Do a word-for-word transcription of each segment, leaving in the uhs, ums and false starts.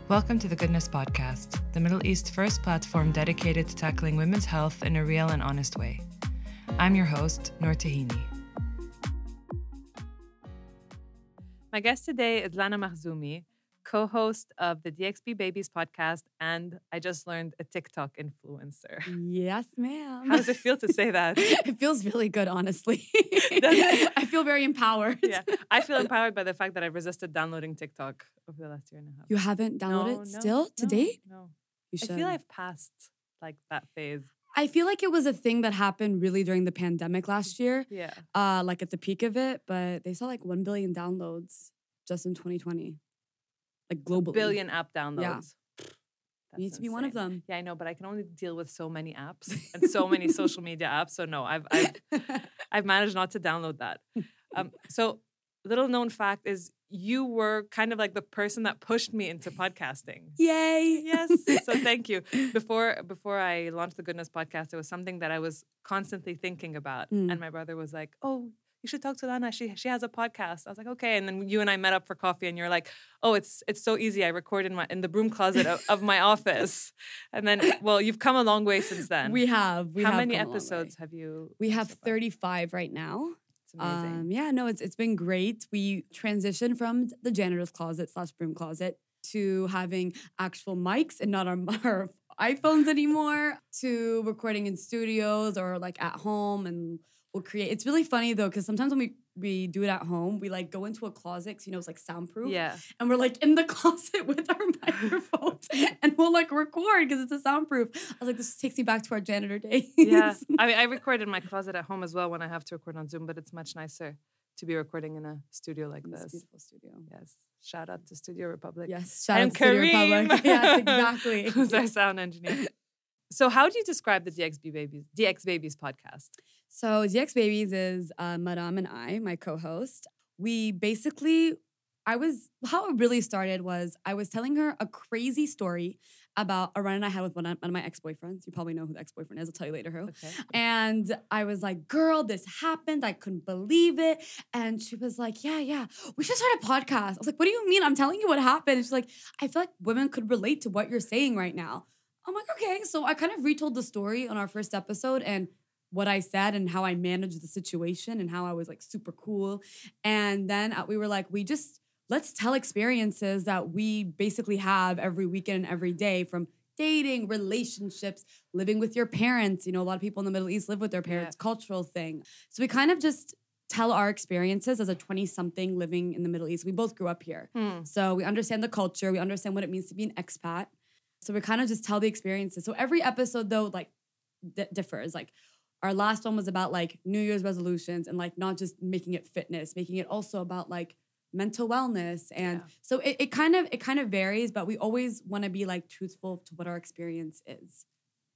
Welcome to the Goodness Podcast, the Middle East's first platform dedicated to tackling women's health in a real and honest way. I'm your host, Noor Tahini. My guest today is Lana Makhzoumi, co-host of the D X B Babies podcast, and I just learned a TikTok influencer. Yes, ma'am. How does it feel to say that? It feels really good, honestly. Does it? I feel very empowered. Yeah, I feel empowered by the fact that I've resisted downloading TikTok over the last year and a half. You haven't downloaded no, it no, still to no, date? No. You should. I feel I've passed like that phase. I feel like it was a thing that happened really during the pandemic last year. Yeah. Uh, like at the peak of it, but they saw like one billion downloads just in twenty twenty. Like globally. A billion app downloads. Yeah. That's You need to be one of insane. them. Yeah, I know, but I can only deal with so many apps and so many social media apps. So no, I've I've I've managed not to download that. Um, so little known fact is you were kind of like the person that pushed me into podcasting. Yay. Yes. So thank you. Before before I launched the Goodness Podcast, it was something that I was constantly thinking about. Mm. And my brother was like, oh, you should talk to Lana. She she has a podcast. I was like, okay. And then you and I met up for coffee and you're like, oh, it's it's so easy. I record in my in the broom closet of, of my office. And then, well, you've come a long way since then. We have. We How have many come a long episodes way. have you? We have so far? thirty-five right now. It's amazing. Um, yeah, no, it's it's been great. We transitioned from the janitor's closet slash broom closet to having actual mics and not our, our iPhones anymore, to recording in studios or like at home, and we'll create. It's really funny though, because sometimes when we we do it at home, we like go into a closet, 'cause, you know, it's like soundproof. Yeah. And we're like in the closet with our microphones and we'll like record because it's a soundproof. I was like, this takes me back to our janitor days. Yeah. I mean, I record in my closet at home as well when I have to record on Zoom, but it's much nicer to be recording in a studio like In this this. beautiful studio. Yes. Shout out to Studio Republic. Yes. Shout And out to Studio Kareem. Republic. Yes, exactly. Who's our sound engineer. So how do you describe the D X B Babies, D X Babies podcast? So D X Babies is uh, Madame and I, my co-host. We basically, I was, how it really started was I was telling her a crazy story about a run I had with one of, one of my ex-boyfriends. You probably know who the ex-boyfriend is. I'll tell you later who. Okay. And I was like, girl, this happened. I couldn't believe it. And she was like, yeah, yeah, we should start a podcast. I was like, what do you mean? I'm telling you what happened. And she's like, I feel like women could relate to what you're saying right now. I'm like, okay. So I kind of retold the story on our first episode and what I said and how I managed the situation and how I was like super cool. And then uh, we were like, we just, let's tell experiences that we basically have every weekend and every day, from dating, relationships, living with your parents. You know, a lot of people in the Middle East live with their parents, Yeah. cultural thing. So we kind of just tell our experiences as a twenty-something living in the Middle East. We both grew up here. Hmm. So we understand the culture. We understand what it means to be an expat. So we kind of just tell the experiences. So every episode, though, like, d- differs. Like, our last one was about, like, New Year's resolutions and, like, not just making it fitness, making it also about, like, mental wellness. And Yeah. so it, it kind of it kind of varies, but we always want to be, like, truthful to what our experience is.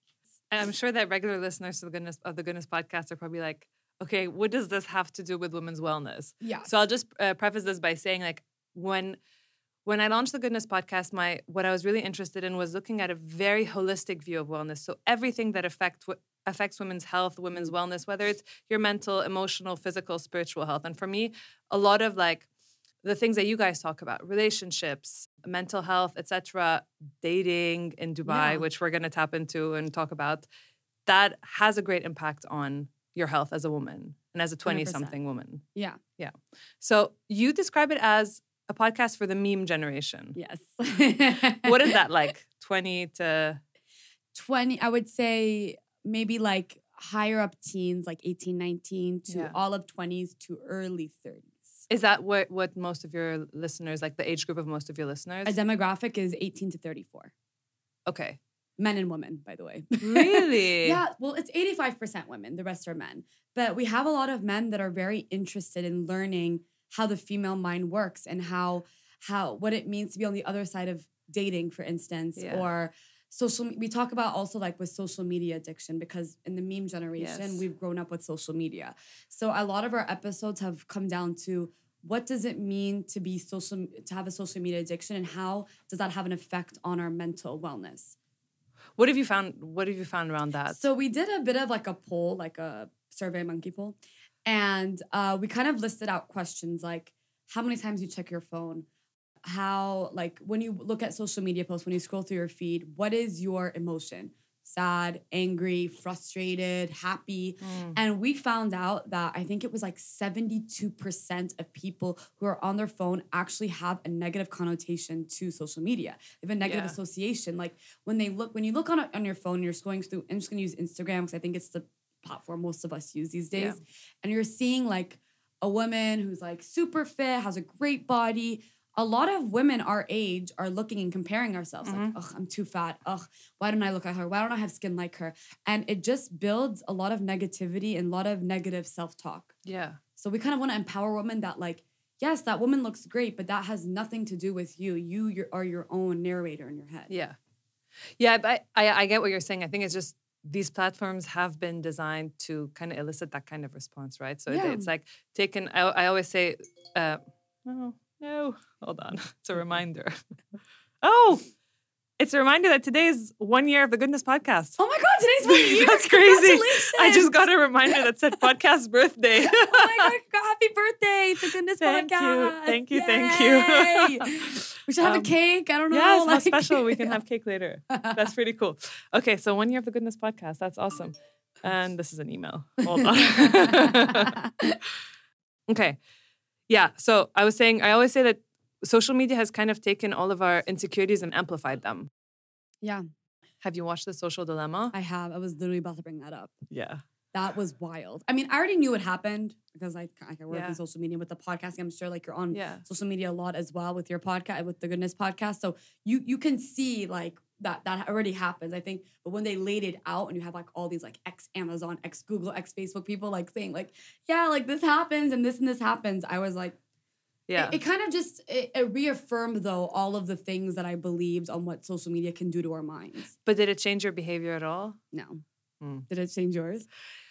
And I'm sure that regular listeners to the Goodness of the Goodness Podcast are probably like, okay, what does this have to do with women's wellness? Yeah. So I'll just uh, preface this by saying, like, when when I launched the Goodness Podcast, my what I was really interested in was looking at a very holistic view of wellness. So everything that affect affects women's health, women's wellness, whether it's your mental, emotional, physical, spiritual health. And for me, a lot of like the things that you guys talk about, relationships, mental health, et cetera, dating in Dubai, Yeah. which we're going to tap into and talk about, that has a great impact on your health as a woman and as a twenty-something woman. Yeah. Yeah. So you describe it as a podcast for the meme generation. Yes. What is that like? twenty to... twenty, I would say maybe like higher up teens, like eighteen, nineteen to Yeah. all of twenties to early thirties. Is that what, what most of your listeners, like the age group of most of your listeners? A demographic is eighteen to thirty-four. Okay. Men and women, by the way. Really? Yeah, well, it's eighty-five percent women. The rest are men. But we have a lot of men that are very interested in learning how the female mind works and how how what it means to be on the other side of dating, for instance, Yeah. or social. We talk about also like with social media addiction, because in the meme generation, Yes. we've grown up with social media. So a lot of our episodes have come down to what does it mean to be social, to have a social media addiction, and how does that have an effect on our mental wellness? What have you found? What have you found around that? So we did a bit of like a poll, like a survey monkey poll, and uh, we kind of listed out questions like how many times you check your phone, how, like, when you look at social media posts, when you scroll through your feed, what is your emotion? Sad, angry, frustrated, happy. Mm. And we found out that I think it was like seventy-two percent of people who are on their phone actually have a negative connotation to social media. They have a negative Yeah. association. Like when they look, when you look on, a, on your phone, you're scrolling through, I'm just gonna use Instagram because I think it's the platform most of us use these days. Yeah. And you're seeing like a woman who's like super fit, has a great body. A lot of women our age are looking and comparing ourselves Mm-hmm. like, ugh, I'm too fat. Ugh, why don't I look like her? Why don't I have skin like her? And it just builds a lot of negativity and a lot of negative self-talk. Yeah. So we kind of want to empower women that like, yes, that woman looks great, but that has nothing to do with you. You you're, are your own narrator in your head. Yeah. Yeah, but I, I get what you're saying. I think it's just these platforms have been designed to kind of elicit that kind of response, right? So it- Yeah. it's like taken, I, I always say, uh, oh, no, hold on. It's a reminder. Oh, it's a reminder that today is one year of the Goodness Podcast. Oh my God, today's one year. That's crazy. Congratulations. I just got a reminder that said podcast birthday. Oh my God, happy birthday to Goodness Thank you. Podcast. Thank you, thank you. Yay. We should have Um, a cake. I don't know. Yes, how like- special. We can have cake later. That's pretty cool. Okay, so one year of the Goodness Podcast. That's awesome. And this is an email. Hold on. Okay. Yeah, so I was saying, I always say that social media has kind of taken all of our insecurities and amplified them. Yeah, Have you watched The Social Dilemma? I have. I was literally about to bring that up. Yeah. That was wild. I mean, I already knew it happened because I, I work Yeah. in social media with the podcasting. I'm sure like you're on Yeah. social media a lot as well with your podcast, with the Goodness Podcast. So you you can see like that that already happens, I think. But when they laid it out and you have like all these like ex Amazon, ex Google, ex Facebook people like saying like, yeah, like this happens and this and this happens. I was like, Yeah. It, it kind of just it, it reaffirmed though all of the things that I believed on what social media can do to our minds. But did it change your behavior at all? No. Hmm. Did it change yours?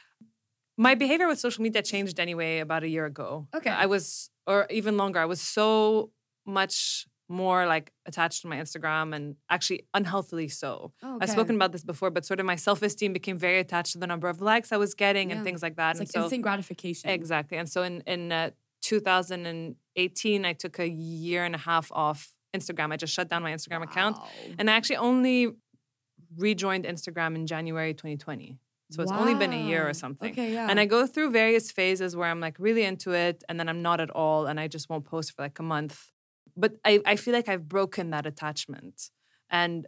My behavior with social media changed anyway about a year ago. Okay. I was, or even longer, I was so much more like attached to my Instagram and actually unhealthily so. Oh, I've spoken about this before, but sort of my self-esteem became very attached to the number of likes I was getting Yeah. and things like that. It's and like so, instant gratification. exactly. And so in, in uh, two thousand eighteen, I took a year and a half off Instagram. I just shut down my Instagram account. Wow. And I actually only rejoined Instagram in January twenty twenty. So it's only been a year or Wow. something. Okay, yeah. And I go through various phases where I'm like really into it and then I'm not at all and I just won't post for like a month. But I, I feel like I've broken that attachment. And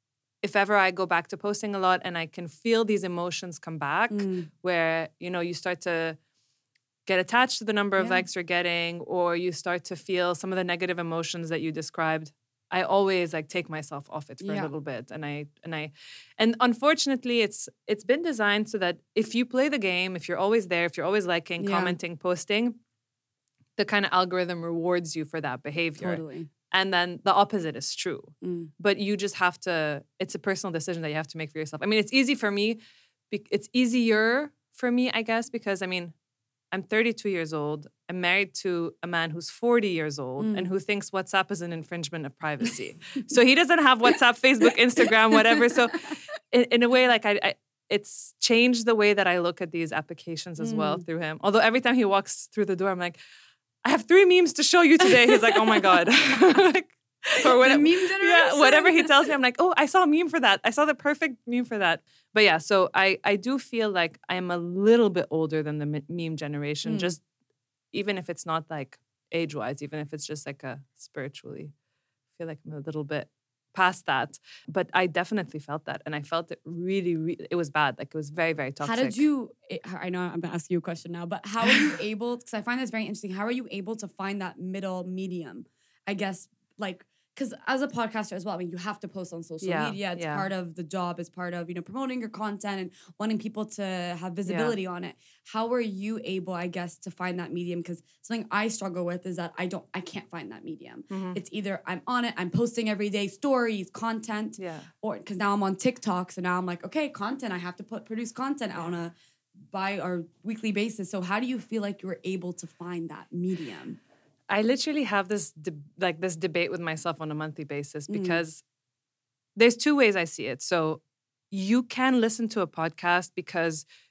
if ever I go back to posting a lot and I can feel these emotions come back Mm. where, you know, you start to get attached to the number of Yeah. likes you're getting or you start to feel some of the negative emotions that you described. I always like take myself off it for Yeah. a little bit, and I and I, and unfortunately, it's it's been designed so that if you play the game, if you're always there, if you're always liking, Yeah. commenting, posting, the kind of algorithm rewards you for that behavior, Totally. and then the opposite is true. Mm. But you just have to. It's a personal decision that you have to make for yourself. I mean, it's easy for me. be- It's easier for me, I guess, because I mean, I'm thirty-two years old. I'm married to a man who's forty years old Mm. and who thinks WhatsApp is an infringement of privacy. So he doesn't have WhatsApp, Facebook, Instagram, whatever. So in, in a way, like I, I, it's changed the way that I look at these applications as well Mm. through him. Although every time he walks through the door, I'm like, I have three memes to show you today. He's like, oh my God. Like, or whatever. meme Yeah, generation. whatever he tells me, I'm like, oh, I saw a meme for that. I saw the perfect meme for that. But yeah, so I, I do feel like I'm a little bit older than the me- meme generation, Mm. just even if it's not like age-wise, even if it's just like a spiritually, I feel like I'm a little bit past that. But I definitely felt that. And I felt it really, really, it was bad. Like it was very, very toxic. How did you, I know I'm going to ask you a question now, but how are you able, because I find this very interesting, how are you able to find that middle medium? I guess, like, because as a podcaster as well, I mean, you have to post on social Yeah, media. It's yeah. part of the job. It's part of, you know, promoting your content and wanting people to have visibility on it. How are you able, I guess, to find that medium? Because something I struggle with is that I don't, I can't find that medium. Mhm. It's either I'm on it, I'm posting every day, stories, content, Yeah. or because now I'm on TikTok. So now I'm like, okay, content, I have to put produce content out on a bi or weekly basis. So how do you feel like you were able to find that medium? I literally have this de- like this debate with myself on a monthly basis Mm. because there's two ways I see it. So you can listen to a podcast because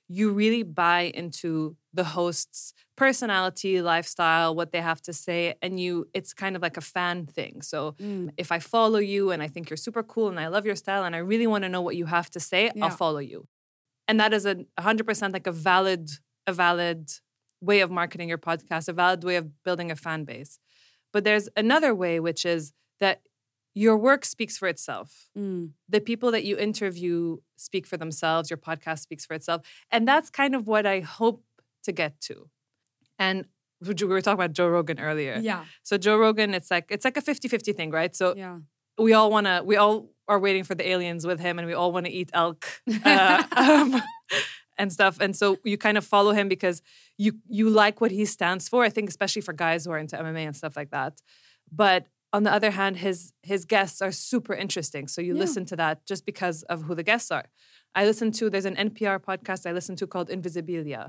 you really buy into the host's personality, lifestyle, what they have to say, and you it's kind of like a fan thing. So Mm. if I follow you and I think you're super cool and I love your style and I really want to know what you have to say, Yeah. I'll follow you. And that is a one hundred percent like a valid a valid way of marketing your podcast, a valid way of building a fan base. But there's another way, which is that your work speaks for itself. Mm. The people that you interview speak for themselves. Your podcast speaks for itself. And that's kind of what I hope to get to. And we were talking about Joe Rogan earlier. Yeah. So Joe Rogan, it's like it's like a fifty-fifty thing, right? So Yeah. we all want to, we all are waiting for the aliens with him and we all want to eat elk uh, um, and stuff. And so you kind of follow him because you you like what he stands for. I think especially for guys who are into M M A and stuff like that. But on the other hand, his his guests are super interesting. So you Yeah. listen to that just because of who the guests are. I listen to, there's an N P R podcast I listen to called Invisibilia.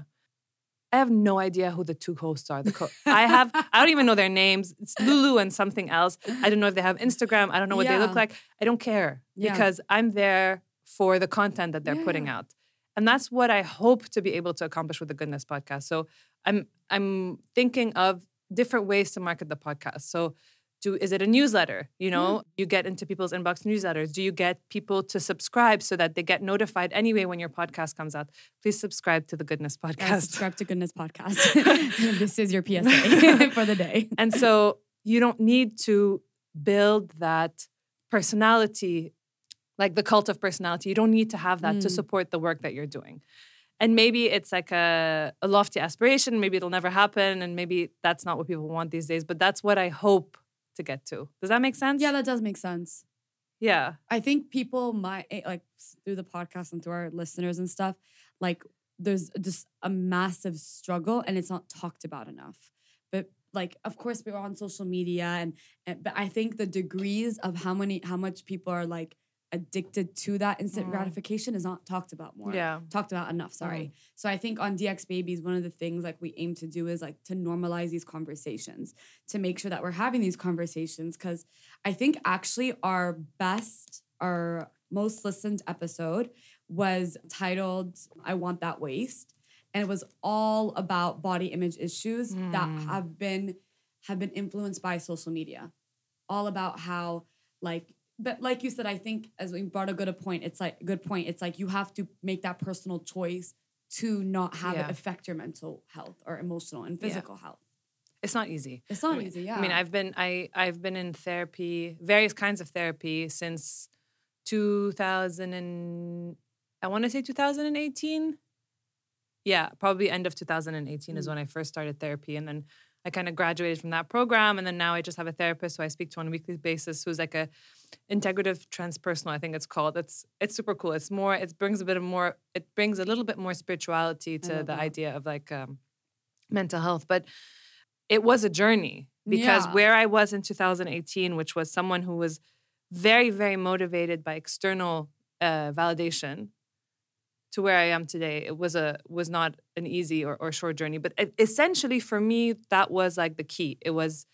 I have no idea who the two hosts are. The co- I have, I don't even know their names. It's Lulu and something else. I don't know if they have Instagram. I don't know what they look Yeah. like. I don't care Yeah. because I'm there for the content that they're putting Yeah. out. And that's what I hope to be able to accomplish with the Goodness podcast. So I'm I'm thinking of different ways to market the podcast. So do is it a newsletter? You know, Yeah. you get into people's inbox newsletters. Do you get people to subscribe so that they get notified anyway when your podcast comes out? Please subscribe to the Goodness Yeah, podcast. subscribe to Goodness Podcast. This is your P S A for the day. And so you don't need to build that personality, like the cult of personality. You don't need to have that to Mm. support the work that you're doing. And maybe it's like a, a lofty aspiration. Maybe it'll never happen. And maybe that's not what people want these days. But that's what I hope to get to. Does that make sense? Yeah, that does make sense. Yeah. I think people might eh, like through the podcast and through our listeners and stuff, like there's just a massive struggle and it's not talked about enough. But like, of course, we're on social media and, and but I think the degrees of how many how much people are like addicted to that instant Mm. gratification is not talked about more. Yeah. Talked about enough, sorry. So I think on D X Babies, one of the things like we aim to do is like to normalize these conversations, to make sure that we're having these conversations. Cause I think actually our best, our most listened episode was titled I Want That Waist. And it was all about body image issues that Mm. have been have been influenced by social media. All about how like but like you said, I think as we brought a good a point, it's like good point. It's like you have to make that personal choice to not have Yeah. it affect your mental health or emotional and Yeah. physical health. It's not easy. It's not I mean- easy, yeah. I mean, I've been I I've been in therapy, various kinds of therapy since two thousand and I want to say two thousand eighteen. Yeah, probably end of two thousand eighteen is Mm. when I first started therapy, and then I kind of graduated from that program, and then now I just have a therapist who I speak to on a weekly basis, who's like a integrative transpersonal, I think it's called. It's it's super cool. It's more. It brings a bit of more. It brings a little bit more spirituality to the love that. idea of like um, mental health, but it was a journey because Yeah. where I was in two thousand eighteen, which was someone who was very, very motivated by external uh, validation, to where I am today, it was a was not an easy or, or short journey. But it, essentially, for me, that was like the key. It was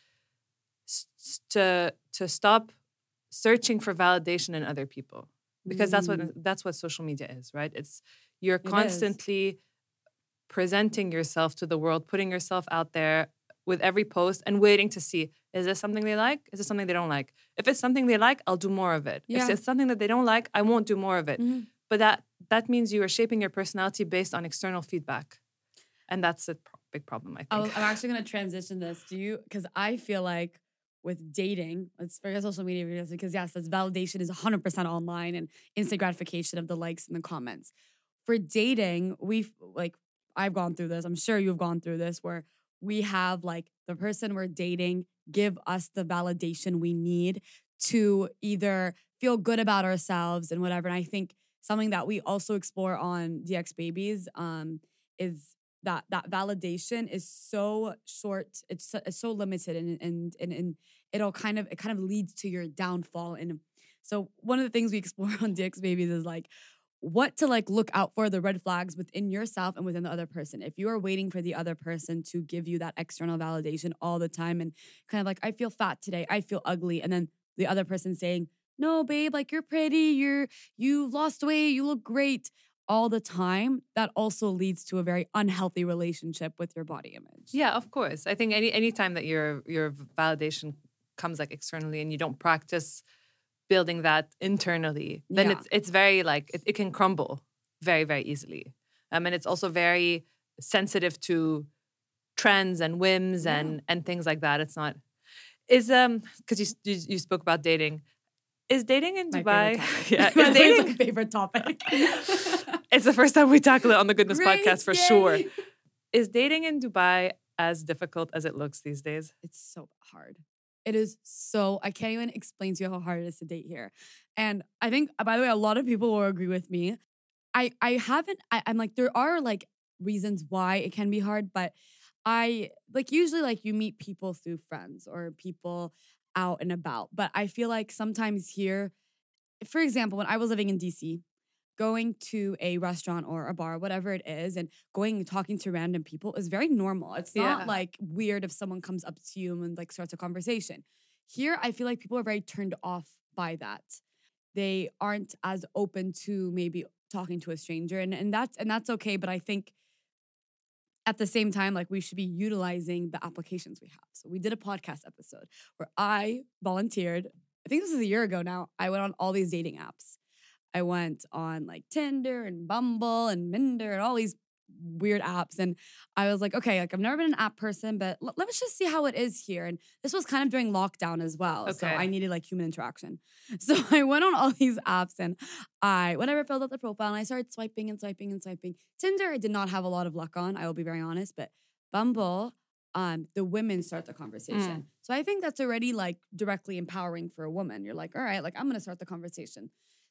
s- s- to to stop searching for validation in other people, because that's what Mm. that's what social media is, right? It's you're is. constantly presenting yourself to the world, putting yourself out there with every post and waiting to see, is this something they like? Is this something they don't like? If it's something they like, I'll do more of it. Yeah. If it's something that they don't like, I won't do more of it. Mhm. But that that means you are shaping your personality based on external feedback. And that's a pro- big problem, I I was, think. I'm actually going to transition this. Do you, because I feel like with dating, let's forget social media because, because yes, that's validation is one hundred percent online and instant gratification of the likes and the comments. For dating, we've like, I've gone through this. I'm sure you've gone through this where we have like the person we're dating give us the validation we need to either feel good about ourselves and whatever. And I think something that we also explore on D X Babies um, is that that validation is so short, it's so, it's so limited, and and and and it'll kind of it kind of leads to your downfall. And so one of the things we explore on D X Babies is like what to like look out for, the red flags within yourself and within the other person. If you are waiting for the other person to give you that external validation all the time and kind of like, I feel fat today, I feel ugly, and then the other person saying, no, babe, like you're pretty, you're you lost weight, you look great. all the time, that also leads to a very unhealthy relationship with your body image. Yeah, of course. I think any any time that your your validation comes like externally and you don't practice building that internally, then Yeah. it's it's very like it, it can crumble very, very easily. Um, and it's also very sensitive to trends and whims Yeah. and and things like that. It's not is um because you, you you spoke about dating. Is dating in My Dubai? favorite topic. Yeah, My is dating? favorite topic. It's the first time we tackle it on the Goodness Great, podcast for yay. sure. Is dating in Dubai as difficult as it looks these days? It's so hard. It is so, I can't even explain to you how hard it is to date here. And I think, by the way, a lot of people will agree with me. I, I haven't, I, I'm like, there are like reasons why it can be hard, but I like usually like you meet people through friends or people out and about. But I feel like sometimes here, for example, when I was living in D C, going to a restaurant or a bar, whatever it is, and going and talking to random people is very normal. It's not Yeah. like weird if someone comes up to you and like starts a conversation. Here, I feel like people are very turned off by that. They aren't as open to maybe talking to a stranger, and and that's and that's okay. But I think at the same time, like we should be utilizing the applications we have. So we did a podcast episode where I volunteered. I think this is a year ago now. I went on all these dating apps. I went on like Tinder and Bumble and Minder and all these weird apps. And I was like, okay, like I've never been an app person, but l- let's just see how it is here. And this was kind of during lockdown as well. So Okay. I needed like human interaction. So I went on all these apps and I, whenever filled out the profile and I started swiping and swiping and swiping. Tinder, I did not have a lot of luck on, I will be very honest, but Bumble, um, the women start the conversation. So I think that's already like directly empowering for a woman. You're like, all right, like I'm going to start the conversation.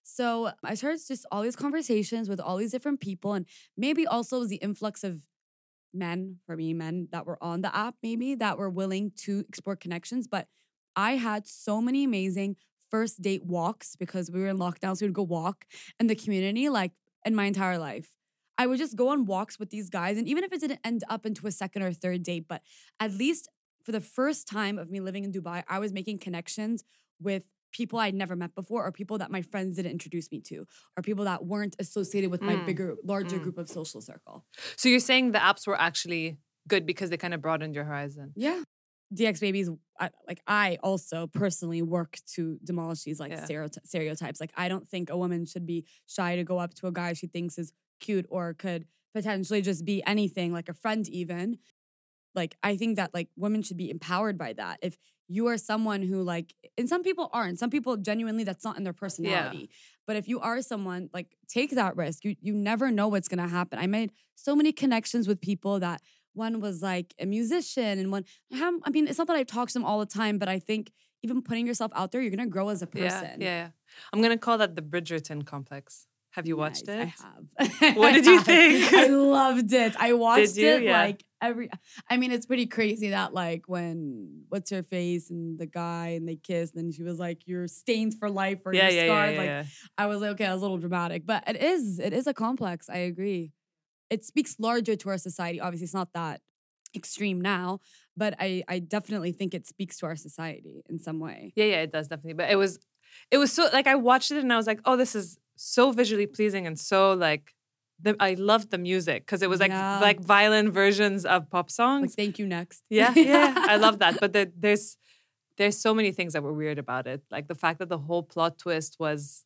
So I started just all these conversations with all these different people, and maybe also was the influx of men, for me, men that were on the app, maybe that were willing to explore connections. But I had so many amazing first date walks because we were in lockdown, so we'd go walk in the community like in my entire life. I would just go on walks with these guys, and even if it didn't end up into a second or third date, but at least for the first time of me living in Dubai, I was making connections with people I'd never met before, or people that my friends didn't introduce me to, or people that weren't associated with my Mm. bigger, larger Mm. group of social circle. So you're saying the apps were actually good because they kind of broadened your horizon. Yeah. D X babies, I, like I also personally work to demolish these like Yeah. stereoty- stereotypes. Like I don't think a woman should be shy to go up to a guy she thinks is cute or could potentially just be anything, like a friend even. Like I think that like women should be empowered by that. If you are someone who like, and some people aren't, some people genuinely that's not in their personality. But if you are someone, like take that risk. You you never know what's gonna happen. I made so many connections with people that one was like a musician and one, I mean, it's not that I talk to them all the time, but I think even putting yourself out there, you're gonna grow as a Yeah, person. yeah, yeah. I'm gonna call that the Bridgerton complex. Have you watched Nice, it? I have. What I did you have. think? I loved it. I watched you? it Yeah. like every. I mean, it's pretty crazy that like when what's her face and the guy and they kissed, and she was like, "You're stained for life," or Yeah, "You're yeah, yeah, scarred." yeah, Like yeah. I was like, okay, I was a little dramatic, but it is. It is a complex. I agree. It speaks larger to our society. Obviously, it's not that extreme now, but I I definitely think it speaks to our society in some way. Yeah, yeah, it does definitely. But it was, it was so like I watched it and I was like, oh, this is so visually pleasing and so like, the, I loved the music because it was like Yeah. like violent versions of pop Like, songs. thank you next. Yeah, yeah, I love that. But the, there's there's so many things that were weird about it, like the fact that the whole plot twist was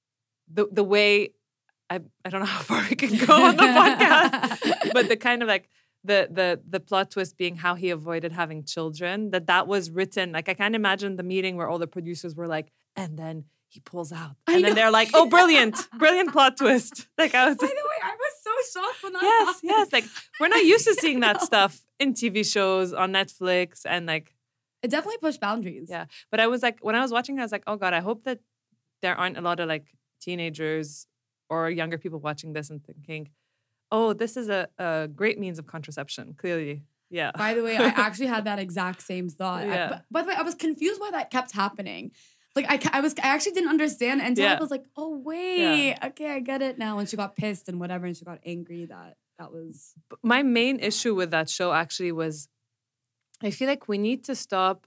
the the way I I don't know how far we can go on the podcast, but the kind of like. The, the the plot twist being how he avoided having children, that that was written. Like I can't imagine the meeting where all the producers were like, and then he pulls out. I And then know. they're like, oh, brilliant, brilliant plot twist. Like I was By the way, I was so shocked when that yes, happened. yes. Like we're not used to seeing that stuff in T V shows on Netflix and like, It definitely pushed boundaries. yeah. But I was like, when I was watching it, I was like, oh God, I hope that there aren't a lot of like teenagers or younger people watching this and thinking, oh, this is a, a great means of contraception. Clearly. Yeah. By the way, I actually had that exact same thought. I- Yeah. but, by the way, I was confused why that kept happening. Like I, ca- I was, I actually didn't understand until I Yeah. was like, oh wait, okay, I get it now. When she got pissed and whatever, and she got angry, that that was But my main issue with that show actually was I feel like we need to stop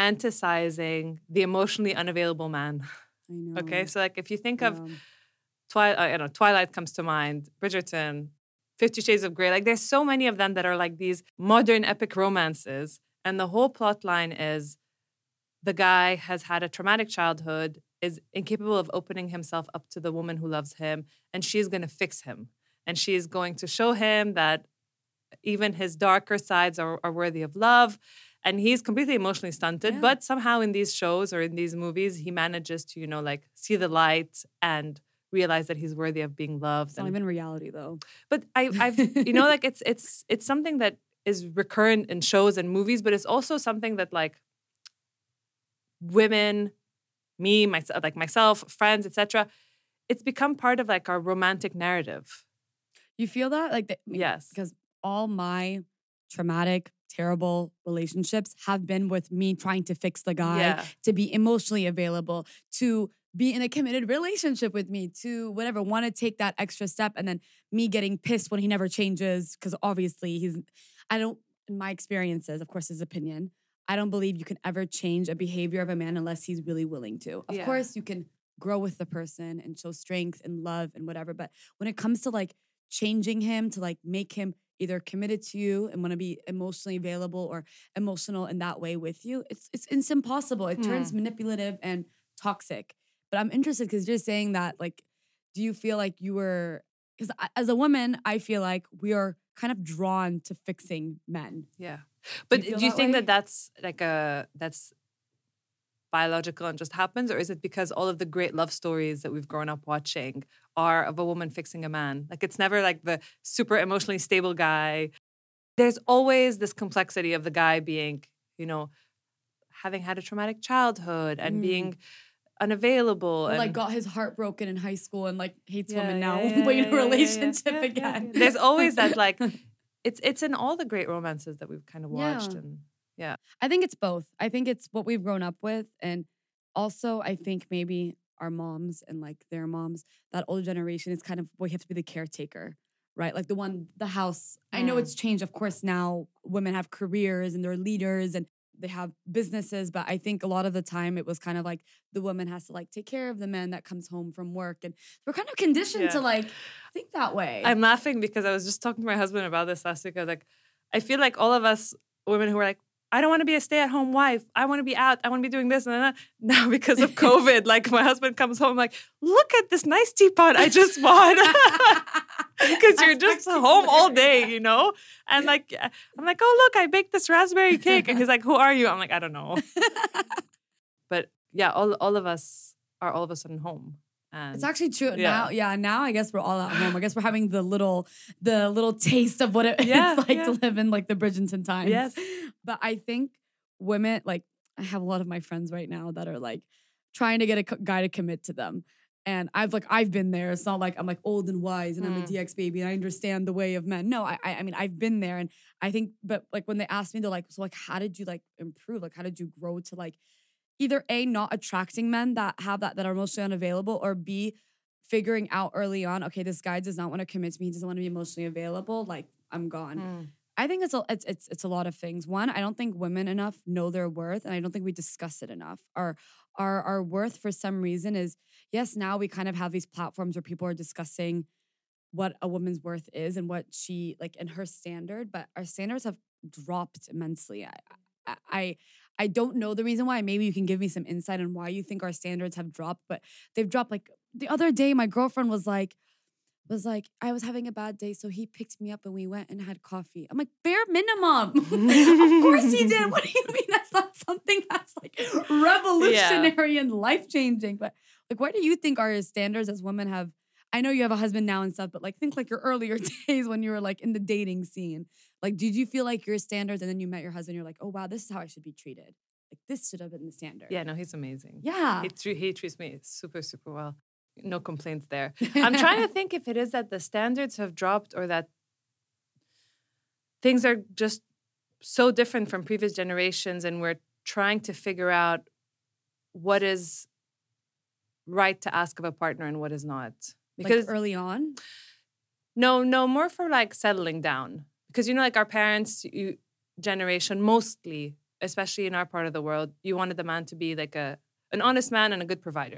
romanticizing the emotionally unavailable man. I know. Okay. So like if you think of Yeah. Twilight, I don't know, Twilight comes to mind, Bridgerton, Fifty Shades of Grey. Like there's so many of them that are like these modern epic romances. And the whole plot line is the guy has had a traumatic childhood, is incapable of opening himself up to the woman who loves him, and she's going to fix him. And she's going to show him that even his darker sides are, are worthy of love. And he's completely emotionally stunted, Yeah. but somehow in these shows or in these movies, he manages to, you know, like see the light and realize that he's worthy of being loved. It's not And, even reality though. but I, I've, you know, like it's it's it's something that is recurrent in shows and movies, but it's also something that like women, me, myself, like myself, friends, et cetera, it's become part of like our romantic narrative. You feel that? Like, the, Yes. Because all my traumatic, terrible relationships have been with me trying to fix the guy, Yeah. to be emotionally available, to be in a committed relationship with me, to whatever, want to take that extra step, and then me getting pissed when he never changes because obviously he's, I don't, in my experiences, of course, his opinion, I don't believe you can ever change a behavior of a man unless he's really willing to. Of Yeah. course, you can grow with the person and show strength and love and whatever, but when it comes to like changing him to like make him either committed to you and want to be emotionally available or emotional in that way with you, it's it's, it's impossible. It turns Hmm. manipulative and toxic. But I'm interested because you're saying that, like, do you feel like you were, because as a woman, I feel like we are kind of drawn to fixing men. Yeah. But feel do you that think way? that that's like a, that's biological and just happens? Or is it because all of the great love stories that we've grown up watching are of a woman fixing a man? Like it's never like the super emotionally stable guy. There's always this complexity of the guy being, you know, having had a traumatic childhood and Mm. being unavailable. Or and like got his heart broken in high school and like hates Yeah, women yeah, now, yeah, but in yeah, a yeah, yeah, relationship yeah, yeah, again. yeah. There's always that like, it's it's in all the great romances that we've kind of watched. Yeah. And yeah. I think it's both. I think it's what we've grown up with. And also, I think maybe our moms and like their moms, that older generation is kind of, we have to be the caretaker, right? Like the one, the house. I know Mm. it's changed. Of course, now women have careers and they're leaders and they have businesses. But I think a lot of the time it was kind of like the woman has to like take care of the man that comes home from work. And we're kind of conditioned Yeah. to like think that way. I'm laughing because I was just talking to my husband about this last week. I was like, I feel like all of us women who are like, I don't want to be a stay-at-home wife. I want to be out. I want to be doing this and that. Now because of COVID, like my husband comes home like, look at this nice teapot I just bought. Because you're That's just actually home all hilarious. day, you know? And like, I'm like, oh, look, I baked this raspberry cake. And he's like, who are you? I'm like, I don't know. But yeah, all, all of us are all of a sudden home. And It's actually true. Yeah. Now, yeah, now I guess we're all at home. I guess we're having the little the little taste of what it, Yeah, it's like yeah. to live in like the Bridgerton times. Yes. But I think women, like I have a lot of my friends right now that are like trying to get a co- guy to commit to them. And I've like I've been there. It's not like I'm like old and wise and I'm a Mm. D X baby and I understand the way of men. No, I I I mean I've been there, and I think, but like when they ask me, they're like, so like how did you like improve? Like how did you grow to like either A, not attracting men that have that that are emotionally unavailable, or B, figuring out early on, okay, this guy does not want to commit to me. He doesn't want to be emotionally available. Like I'm gone. Mm. I think it's a, it's it's it's a lot of things. One, I don't think women enough know their worth, and I don't think we discuss it enough. Our our our worth for some reason is, yes, now we kind of have these platforms where people are discussing what a woman's worth is and what she like and her standard, but our standards have dropped immensely. I I I, I don't know the reason why. Maybe you can give me some insight on why you think our standards have dropped, but they've dropped. Like the other day, my girlfriend was like, was like, I was having a bad day, so he picked me up and we went and had coffee. I'm like, bare minimum. Of course he did. What do you mean? That's not something that's like revolutionary and life changing. But like, why do you think our standards as women have? I know you have a husband now and stuff, but like, think like your earlier days when you were like in the dating scene. Like, did you feel like your standards, and then you met your husband, you're like, oh wow, this is how I should be treated. Like, this should have been the standard. Yeah, no, he's amazing. Yeah. He, tre- he treats me super, super well. No complaints there. I'm trying to think if it is that the standards have dropped or that things are just so different from previous generations and we're trying to figure out what is right to ask of a partner and what is not. Because like early on? no, no, more for like settling down. Because, you know, like our parents' you, generation, mostly, especially in our part of the world, you wanted the man to be like a an honest man and a good provider.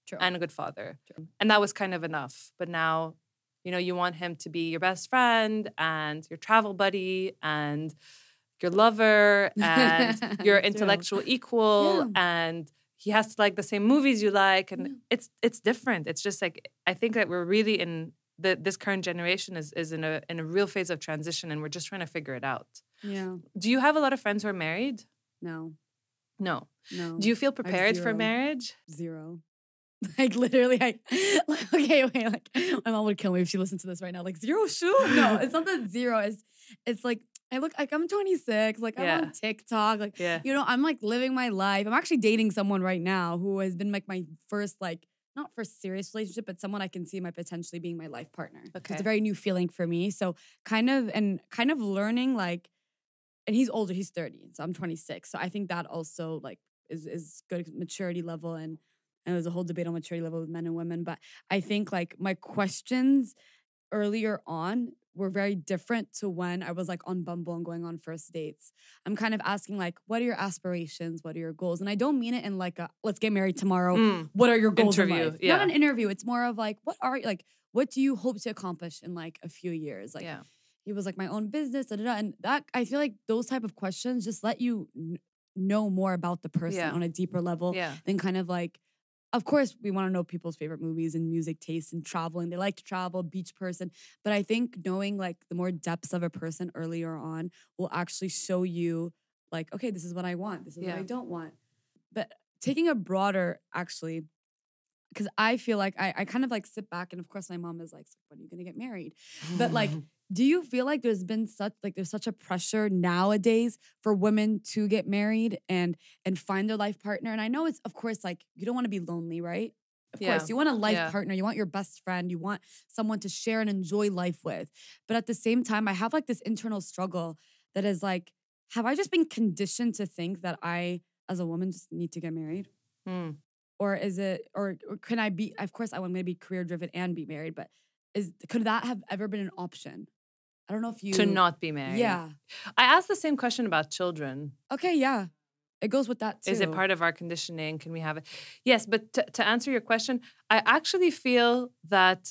True. and a good father. True. And that was kind of enough. But now, you know, you want him to be your best friend and your travel buddy and your lover and your True. intellectual equal, Yeah. and he has to like the same movies you like, and Yeah. it's it's different. It's just like I think that we're really in the this current generation is is in a in a real phase of transition, and we're just trying to figure it out. Yeah. Do you have a lot of friends who are married? No. No. No. Do you feel prepared for zero. marriage? Zero. Like literally, I like okay, wait, like my mom would kill me if she listened to this right now. Like zero shoot? No, it's not that zero. It's it's like I look like I'm twenty-six. Like I'm Yeah. on TikTok. Like Yeah. you know, I'm like living my life. I'm actually dating someone right now who has been like my first like not first serious relationship, but someone I can see my potentially being my life partner. Okay. It's a very new feeling for me. So kind of and kind of learning like, and he's older. He's thirty, so I'm twenty-six. So I think that also like is is good maturity level and. And there's a whole debate on maturity level with men and women. But I think like my questions earlier on were very different to when I was like on Bumble and going on first dates. I'm kind of asking like, what are your aspirations? What are your goals? And I don't mean it in like a, let's get married tomorrow. Mm. What are your goals Interview, in life? yeah. Not an interview. It's more of like, what are like, what do you hope to accomplish in like a few years? Like Yeah. it was like my own business, da, da, da. And that, I feel like those type of questions just let you n- know more about the person Yeah. on a deeper level Yeah. than kind of like, of course, we want to know people's favorite movies and music tastes and traveling. They like to travel, beach person. But I think knowing like the more depths of a person earlier on will actually show you like, okay, this is what I want. This is Yeah. what I don't want. But taking a broader, actually, because I feel like I, I kind of like sit back and of course my mom is like, when are you going to get married? But like, do you feel like there's been such like there's such a pressure nowadays for women to get married and and find their life partner? And I know it's of course like you don't want to be lonely, right? Of Yeah. course, you want a life Yeah. partner, you want your best friend, you want someone to share and enjoy life with. But at the same time, I have like this internal struggle that is like, have I just been conditioned to think that I as a woman just need to get married? Mm. Or is it or, or can I be of course I want to be career driven and be married, but is could that have ever been an option? I don't know if you To not be married. Yeah. I asked the same question about children. Okay, yeah. It goes with that too. Is it part of our conditioning? Can we have it? Yes, but to, to answer your question, I actually feel that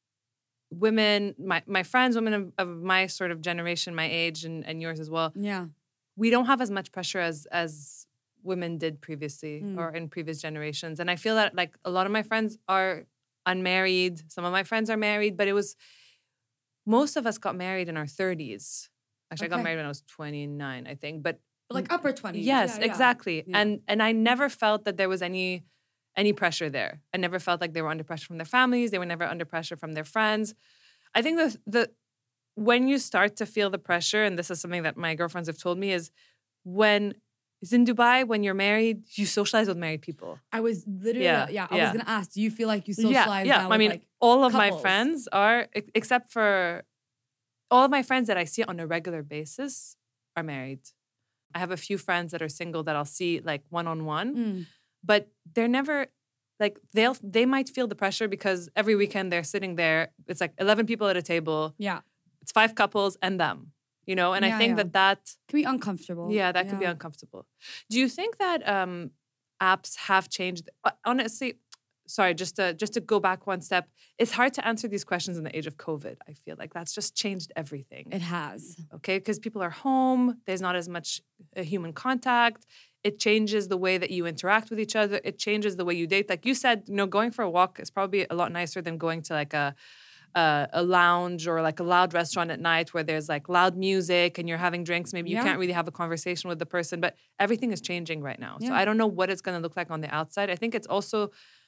women, my, my friends, women of, of my sort of generation, my age, and, and yours as well, Yeah. we don't have as much pressure as as women did previously Mm. or in previous generations. And I feel that like a lot of my friends are unmarried. Some of my friends are married, but it was most of us got married in our thirties. Actually, I got Okay. married when I was twenty-nine, I think. But But like upper twenties. yes, Yeah, yeah. exactly. Yeah. And and I never felt that there was any any pressure there. I never felt like they were under pressure from their families. They were never under pressure from their friends. I think the the when you start to feel the pressure, and this is something that my girlfriends have told me, is when it's in Dubai, when you're married, you socialize with married people. I was literally Yeah, yeah, I yeah. was gonna ask, do you feel like you socialize yeah, yeah. now I with mean, like all of my couples? friends are, ex- except for all of my friends that I see on a regular basis, are married. I have a few friends that are single that I'll see like one on one, Mm. but they're never like they'll they might feel the pressure because every weekend they're sitting there. It's like eleven people at a table. Yeah. It's five couples and them. You know, and Yeah, I think yeah. that that Can be uncomfortable. yeah, that could be uncomfortable. Do you think that um, apps have changed? uh, Honestly, sorry, just to just to go back one step, it's hard to answer these questions in the age of COVID. I feel like that's just changed everything. It has. Okay, because people are home. There's not as much uh, human contact. It changes the way that you interact with each other. It changes the way you date. Like you said, you know, going for a walk is probably a lot nicer than going to like a uh, a lounge or like a loud restaurant at night where there's like loud music and you're having drinks. Maybe you Yeah. can't really have a conversation with the person, but everything is changing right now. So Yeah. I don't know what it's going to look like on the outside. I think it's also,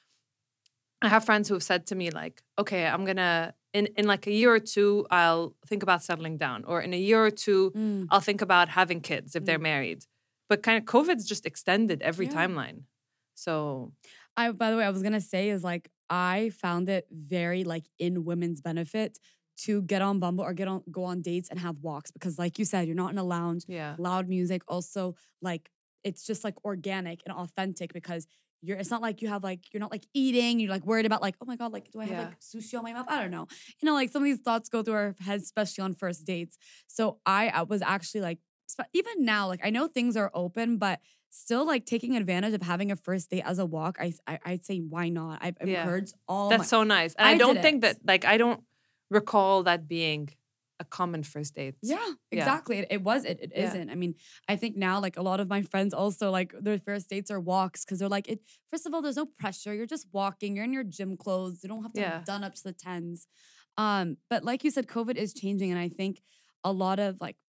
I have friends who have said to me like, okay, I'm going to, in, in like a year or two, I'll think about settling down. Or in a year or two, Mm. I'll think about having kids if they're Mm. married. But kind of COVID's just extended every Yeah. timeline. So I by the way, I was gonna say is like I found it very like in women's benefit to get on Bumble or get on go on dates and have walks because like you said, you're not in a lounge, yeah. loud music. Also, like it's just like organic and authentic because you're it's not like you have like you're not like eating, you're like worried about like, oh my God, like do I have Yeah. like sushi on my mouth? I don't know. You know, like some of these thoughts go through our heads, especially on first dates. So I, I was actually like sp- even now, like I know things are open, but still like taking advantage of having a first date as a walk, I, I I'd say why not? I've Yeah. encouraged all. That's my, so nice. And I, I don't did think it. that, like, I don't recall that being a common first date. Yeah, Yeah. exactly. It, it was. It, it Yeah. isn't. I mean, I think now like a lot of my friends also like their first dates are walks because they're like, it. First of all, there's no pressure. You're just walking. You're in your gym clothes. You don't have to Yeah. have done up to the tens. Um, but like you said, COVID is changing, and I think a lot of like,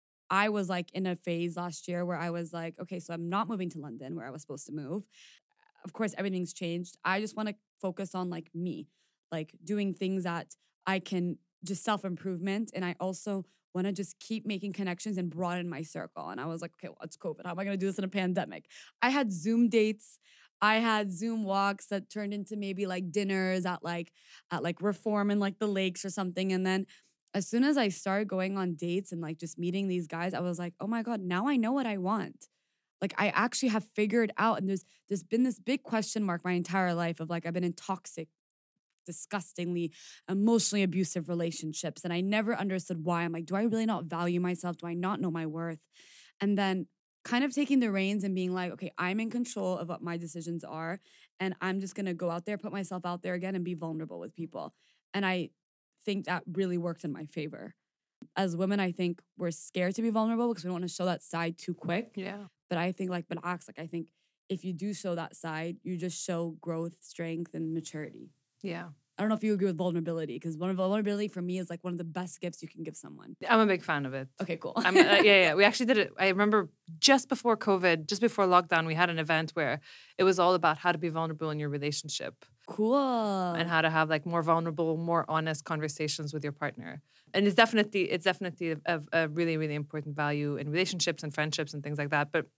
I was like in a phase last year where I was like, okay, so I'm not moving to London where I was supposed to move. Of course, everything's changed. I just want to focus on like me, like doing things that I can just self improvement, and I also want to just keep making connections and broaden my circle. And I was like, okay, well, it's COVID. How am I going to do this in a pandemic? I had Zoom dates. I had Zoom walks that turned into maybe like dinners at like at like Reform and like the lakes or something. And then as soon as I started going on dates and like just meeting these guys, I was like, oh my God, now I know what I want. Like I actually have figured out, and there's there's been this big question mark my entire life of like I've been in toxic, disgustingly emotionally abusive relationships, and I never understood why. I'm like, do I really not value myself? Do I not know my worth? And then kind of taking the reins and being like, okay, I'm in control of what my decisions are, and I'm just gonna go out there, put myself out there again, and be vulnerable with people. And I think that really worked in my favor. As women, I think we're scared to be vulnerable because we don't want to show that side too quick. Yeah. But I think like بالعكس, like I think if you do show that side, you just show growth, strength, and maturity. Yeah. I don't know if you agree with vulnerability, because one of vulnerability for me is like one of the best gifts you can give someone. I'm a big fan of it. Okay, cool. I'm, uh, yeah, yeah. We actually did it. I remember just before COVID, just before lockdown, we had an event where it was all about how to be vulnerable in your relationship. Cool. And how to have like more vulnerable, more honest conversations with your partner. And it's definitely, it's definitely a, a really, really important value in relationships and friendships and things like that. But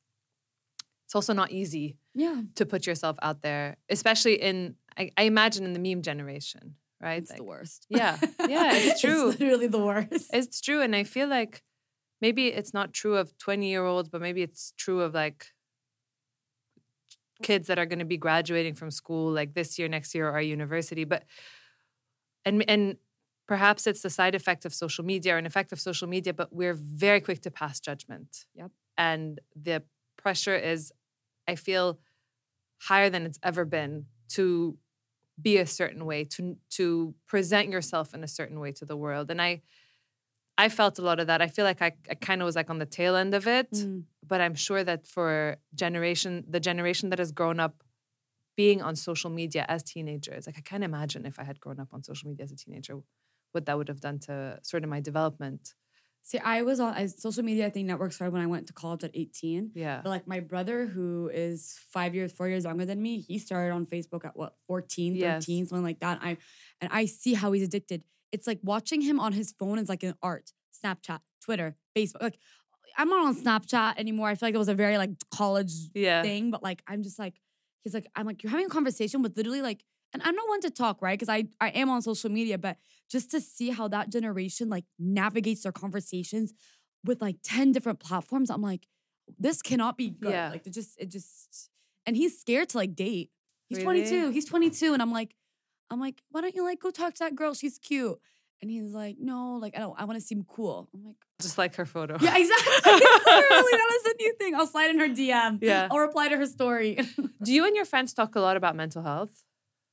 it's also not easy Yeah. to put yourself out there, especially in, I, I imagine in the meme generation, right? It's Like, the worst. Yeah. Yeah, it's true. It's literally the worst. It's true. And I feel like maybe it's not true of twenty-year-olds, but maybe it's true of like kids that are going to be graduating from school like this year, next year, or university. But, and and perhaps it's the side effect of social media or an effect of social media, but we're very quick to pass judgment. Yep. And the pressure is, I feel, higher than it's ever been to be a certain way, to to present yourself in a certain way to the world. And I I felt a lot of that. I feel like I, I kind of was like on the tail end of it, Mm. but I'm sure that for generation, the generation that has grown up being on social media as teenagers, like I can't imagine if I had grown up on social media as a teenager, what that would have done to sort of my development. See, I was on I, social media, I think network started when I went to college at eighteen. Yeah. But like my brother, who is five years, four years younger than me, he started on Facebook at what, fourteen, Yes. thirteen, something like that. I and I see how he's addicted. It's like watching him on his phone is like an art. Snapchat, Twitter, Facebook. Like I'm not on Snapchat anymore. I feel like it was a very like college Yeah. thing, but like I'm just like, he's like, I'm like, you're having a conversation with literally like, and I'm not one to talk, right? Because I I am on social media, but just to see how that generation like navigates their conversations with like ten different platforms, I'm like, this cannot be good. Yeah. Like it just, it just, and he's scared to like date. He's Really? twenty-two. He's twenty-two, and I'm like, I'm like, why don't you like go talk to that girl? She's cute. And he's like, no, like I don't, I want to seem cool. I'm like, Just like her photo. yeah, exactly. Literally, that was the new thing. I'll slide in her D M. Yeah. I'll reply to her story. That's Do you and your friends talk a lot about mental health?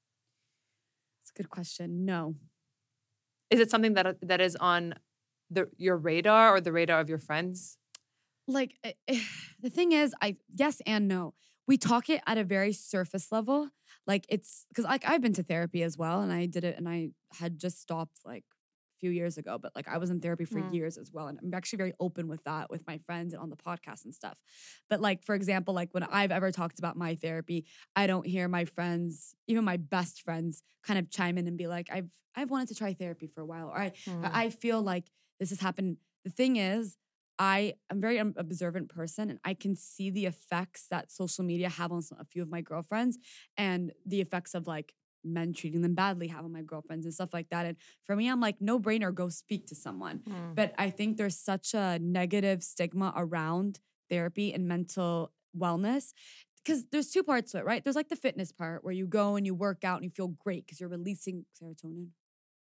a good question. No. Is it something that that is on the your radar or the radar of your friends? Like eh, eh, the thing is, I yes and no. We talk it at a very surface level. Like it's because like I've been to therapy as well, and I did it, and I had just stopped like a few years ago. But like I was in therapy for Mm. years as well, and I'm actually very open with that with my friends and on the podcast and stuff. But like for example, like when I've ever talked about my therapy, I don't hear my friends, even my best friends, kind of chime in and be like, "I've I've wanted to try therapy for a while," or I Mm. I feel like this has happened. The thing is, I am a very um, observant person, and I can see the effects that social media have on some, a few of my girlfriends, and the effects of like men treating them badly have on my girlfriends and stuff like that. And for me, I'm like, no brainer, go speak to someone. Mm. But I think there's such a negative stigma around therapy and mental wellness. Because there's two parts to it, right? There's like the fitness part where you go and you work out and you feel great because you're releasing serotonin.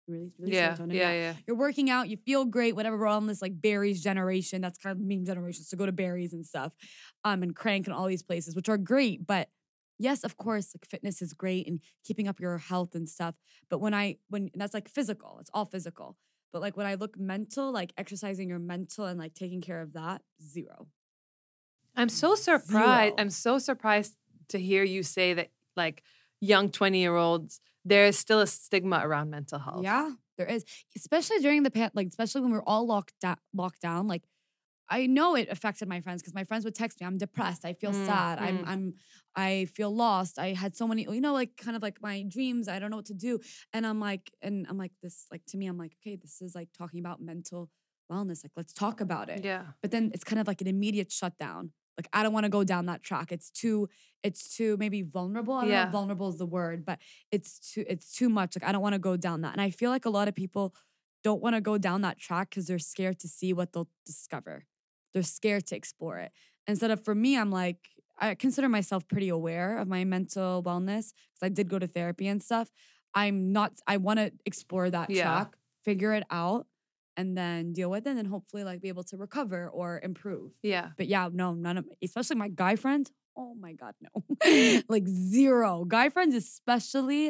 Really, really Yeah, serotonin. yeah, yeah. You're working out, you feel great, whatever. We're on this like berries generation. That's kind of the meme generation. So go to berries and stuff, um, and Crank and all these places, which are great. But yes, of course, like fitness is great and keeping up your health and stuff. But when I when that's like physical, it's all physical. But like when I look mental, like exercising your mental and like taking care of that, zero. I'm so surprised. Zero. I'm so surprised to hear you say that, like, young twenty-year-olds, there is still a stigma around mental health. Yeah, there is, especially during the pan, like especially when we were all locked down. Locked down, like I know it affected my friends because my friends would text me, "I'm depressed. I feel Mm, sad. I'm, mm. I'm, I feel lost. I had so many, you know, like kind of like my dreams. I don't know what to do." And I'm like, and I'm like, this, like to me, I'm like, okay, this is like talking about mental wellness. Like, let's talk about it. Yeah. But then it's kind of like an immediate shutdown. Like, I don't want to go down that track. It's too, it's too maybe vulnerable. I don't know Yeah. if vulnerable is the word, but it's too, it's too much. Like, I don't want to go down that. And I feel like a lot of people don't want to go down that track because they're scared to see what they'll discover. They're scared to explore it. Instead of, for me, I'm like, I consider myself pretty aware of my mental wellness because I did go to therapy and stuff. I'm not, I want to explore that Yeah. track, figure it out, and then deal with it and then hopefully like be able to recover or improve. Yeah. But yeah, no, none of, especially my guy friends. Oh my God, no. Like zero. Guy friends, especially.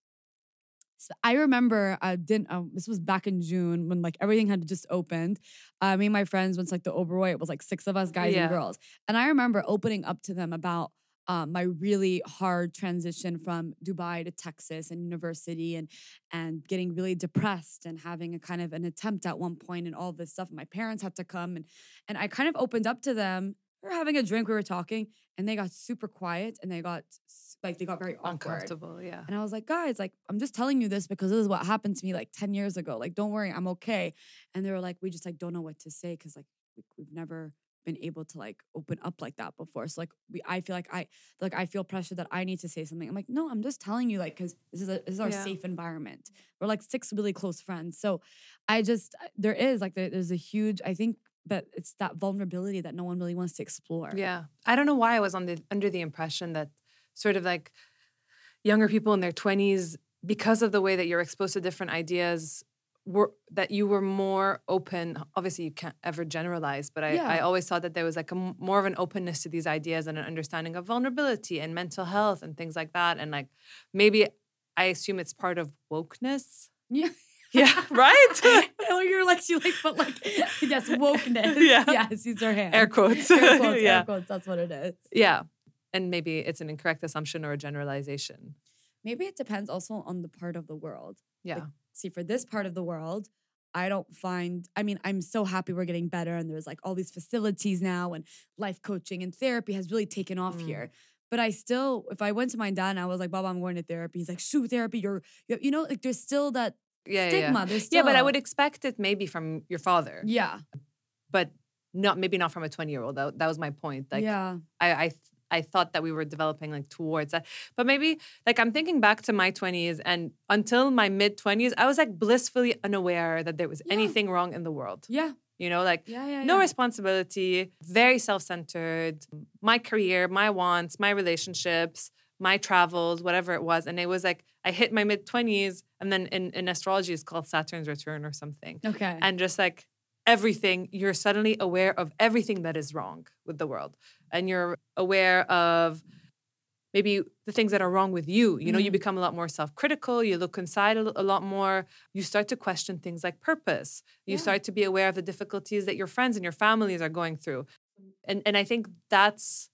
So I remember I didn't, um, this was back in June when like everything had just opened. Uh, me and my friends went to like the Oberoi. It was like six of us, guys Yeah. and girls. And I remember opening up to them about um, my really hard transition from Dubai to Texas and university and and getting really depressed and having a kind of an attempt at one point and all this stuff. My parents had to come and and I kind of opened up to them. We were having a drink, we were talking, and they got super quiet and they got s- like they got very awkward. Uncomfortable. Yeah. And I was like, guys, like, I'm just telling you this because this is what happened to me like ten years ago. Like, don't worry, I'm okay. And they were like, we just like don't know what to say because like we, we've never been able to like open up like that before. So like we, I feel like I like I feel pressure that I need to say something. I'm like, no, I'm just telling you like because this is a, this is our Yeah. safe environment. We're like six really close friends. So I just there is like there, there's a huge I think that it's that vulnerability that no one really wants to explore. Yeah. I don't know why I was on the under the impression that sort of like younger people in their twenties, because of the way that you're exposed to different ideas, were that you were more open. Obviously, you can't ever generalize, but I, Yeah. I always thought that there was like a m- more of an openness to these ideas and an understanding of vulnerability and mental health and things like that. And like maybe I assume it's part of wokeness. Yeah. Yeah, right? Oh, you're like, she like, but like, yes, wokeness. Yeah. Yes, use her hands. Air quotes. Air quotes, Yeah. air quotes, that's what it is. Yeah. And maybe it's an incorrect assumption or a generalization. Maybe it depends also on the part of the world. Yeah. Like, see, for this part of the world, I don't find, I mean, I'm so happy we're getting better and there's like all these facilities now and life coaching and therapy has really taken off Mm. here. But I still, if I went to my dad and I was like, Baba, I'm going to therapy. He's like, shoot, therapy, you're, you you know, like there's still that Yeah, yeah, stigma. yeah. There's Yeah, still, but I would expect it maybe from your father, yeah, but not maybe not from a twenty-year-old. That, that was my point. Like, yeah, I, I th- I thought that we were developing like towards that. But maybe like I'm thinking back to my twenties and until my mid twenties, I was like blissfully unaware that there was Yeah. anything wrong in the world. yeah, You know, like yeah, yeah. no yeah. responsibility, very self-centered, my career, my wants, my relationships, my travels, whatever it was. And it was like I hit my mid twenties and then in, in astrology it's called Saturn's return or something. Okay. And just like everything, you're suddenly aware of everything that is wrong with the world. And you're aware of maybe the things that are wrong with you. You know, you Mhm. become a lot more self-critical. You look inside a, a lot more. You start to question things like purpose. You Yeah. start to be aware of the difficulties that your friends and your families are going through. And, and I think that's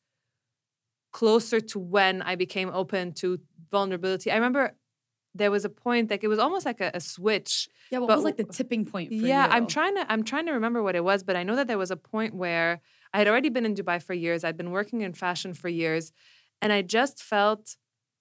closer to when I became open to vulnerability. I remember there was a point, like it was almost like a, a switch. yeah, what but was like the w- tipping point for Yeah, you? I'm trying to I'm trying to remember what it was, but I know that there was a point where I had already been in Dubai for years. I'd been working in fashion for years, and I just felt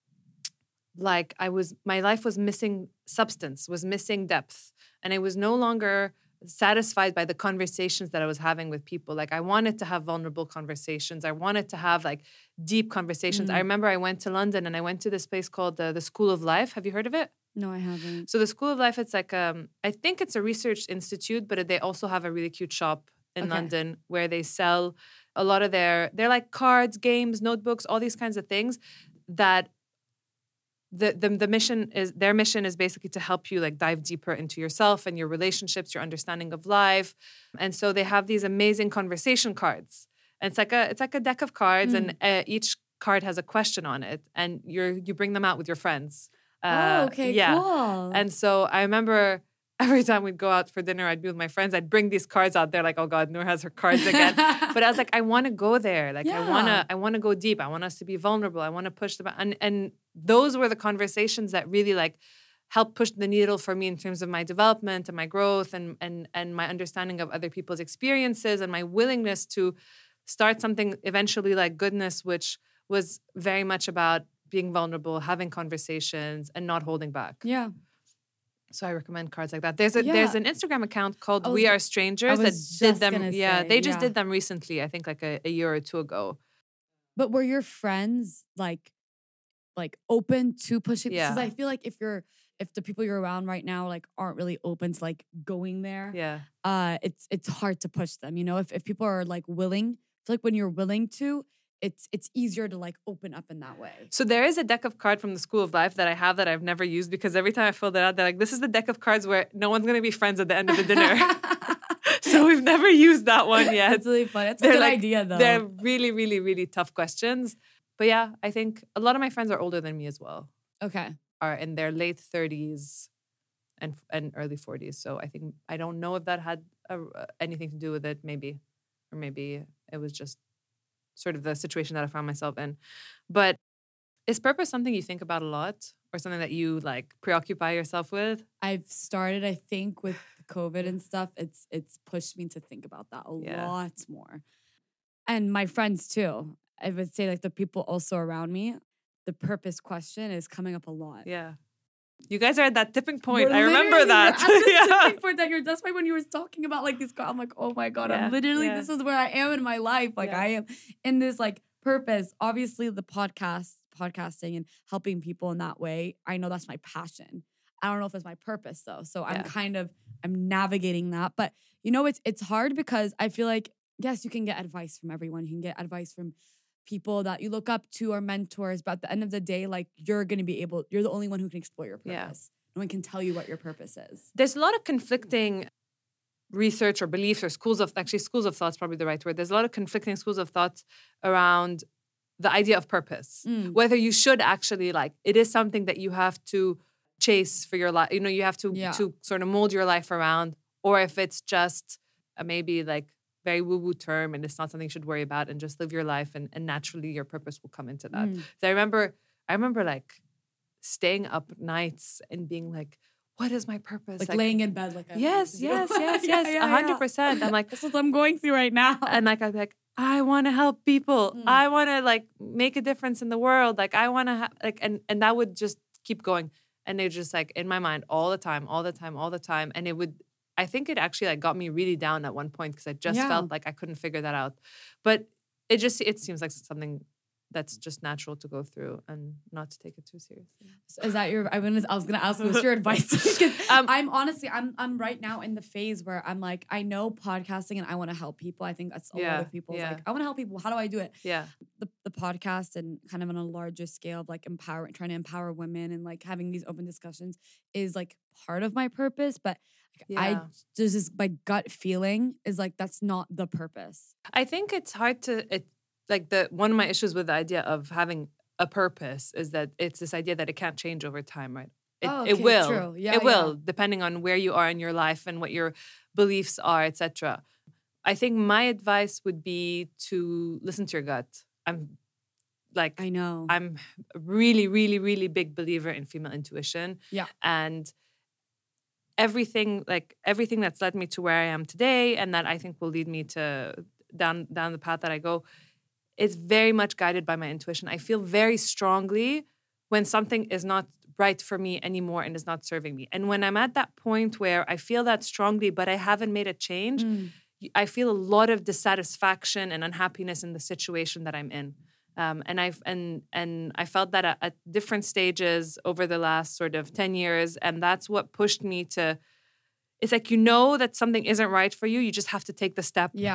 like I was my life was missing substance, was missing depth, and I was no longer satisfied by the conversations that I was having with people. Like I wanted to have vulnerable conversations. I wanted to have like deep conversations. I Mm. remember I went to London and I went to this place called the, the School of Life. Have you heard of it? No, I haven't. So the School of Life, it's like um, I think it's a research institute, but they also have a really cute shop in Okay. London where they sell a lot of their they're like cards, games, notebooks, all these kinds of things that the, the the mission is their mission is basically to help you like dive deeper into yourself and your relationships, your understanding of life. And so they have these amazing conversation cards. And it's like a it's like a deck of cards, Mm. and uh, each card has a question on it, and you're you bring them out with your friends. oh, Uh, okay, yeah. cool. And so I remember every time we'd go out for dinner, I'd be with my friends. I'd bring these cards out there, like, oh God, Noor has her cards again. But I was like, I want to go there. Like, I want Yeah. to, I want to go deep. I want us to be vulnerable. I want to push the, and and those were the conversations that really like helped push the needle for me in terms of my development and my growth and and and my understanding of other people's experiences and my willingness to start something eventually like Goodness, which was very much about being vulnerable, having conversations, and not holding back. yeah. So I recommend cards like that. There's a Yeah. there's an Instagram account called I was We go- Are Strangers I that was did just them. gonna Yeah, say, they just yeah. did them recently. I think like a, a year or two ago. But were your friends like like open to pushing? Because Yeah. I feel like if you're if the people you're around right now like aren't really open to like going there, Yeah, uh, it's it's hard to push them. You know, if if people are like willing, I feel like when you're willing to, it's it's easier to like open up in that way. so there is a deck of cards from the School of Life that I have that I've never used because every time I fill that out, they're like, "This is the deck of cards where no one's gonna be friends at the end of the dinner." So we've never used that one yet. It's really funny. It's a They're good like- idea though. They're really, really, really tough questions. But yeah, I think a lot of my friends are older than me as well. Okay. Are in their late thirties and and early forties. So I think I don't know if that had a, anything to do with it. Maybe, or maybe it was just sort of the situation that I found myself in. But is purpose something you think about a lot, or something that you like preoccupy yourself with? I've started, I think, with COVID and stuff. It's it's pushed me to think about that a Yeah. lot more. And my friends too. I would say like the people also around me, the purpose question is coming up a lot. Yeah, you guys are at that tipping point. We're I remember literally- that. we're at this Yeah. tipping point that you're, that's why when you were talking about like this, I'm like, oh my God, Yeah, I'm literally, yeah. this is where I am in my life. Like Yeah. I am in this like purpose. Obviously the podcast, podcasting and helping people in that way. I know that's my passion. I don't know if it's my purpose though. So I'm Yeah. kind of, I'm navigating that. But you know, it's it's hard because I feel like, yes, you can get advice from everyone. You can get advice from people that you look up to or mentors. But at the end of the day, like you're going to be able, you're the only one who can explore your Yeah. purpose. No one can tell you what your purpose is. There's a lot of conflicting research or beliefs or schools of actually schools of thought is probably the right word. There's a lot of conflicting schools of thought around the idea of purpose. Mm. Whether you should actually like it is something that you have to chase for your life. You know, you have to Yeah. to sort of mold your life around, or if it's just a maybe like very woo-woo term and it's not something you should worry about and just live your life and, and naturally your purpose will come into that. Mm. So I remember I remember like staying up nights and being like, what is my purpose? Like, laying in bed like a Yes, yes, yes, Yeah, yes, yeah, a hundred yeah. percent. I'm like, That's what I'm going through right now. and like I'm like, I want to help people. Mm. I want to like make a difference in the world. Like I want to ha- like, and and that would just keep going, and it just like in my mind all the time, all the time, all the time, and it would. I think it actually like got me really down at one point because I just Yeah. felt like I couldn't figure that out, but it just it seems like something that's just natural to go through and not to take it too seriously. So is that your? I was I was gonna ask, what's your advice? Because Um, I'm honestly, I'm I'm right now in the phase where I'm like, I know podcasting and I want to help people. I think that's a lot Yeah, of people. yeah. Like, I want to help people. How do I do it? Yeah, The the podcast and kind of on a larger scale of like empowering, trying to empower women and like having these open discussions is like part of my purpose. But like, I Yeah. there's this my gut feeling is like that's not the purpose. I think it's hard to it like the one of my issues with the idea of having a purpose is that it's this idea that it can't change over time, right? It, Oh, it okay, will. true. Yeah, it will, yeah. depending on where you are in your life and what your beliefs are, et cetera. I think my advice would be to listen to your gut. I'm like I know. I'm a really, really, really big believer in female intuition. Yeah. And everything, like everything that's led me to where I am today and that I think will lead me to down down the path that I go, is very much guided by my intuition. I feel very strongly when something is not right for me anymore and is not serving me. And when I'm at that point where I feel that strongly, but I haven't made a change, Mm. I feel a lot of dissatisfaction and unhappiness in the situation that I'm in. Um, and I and and I felt that at, at different stages over the last sort of ten years, and that's what pushed me to. It's like you know that something isn't right for you. You just have to take the step Yeah.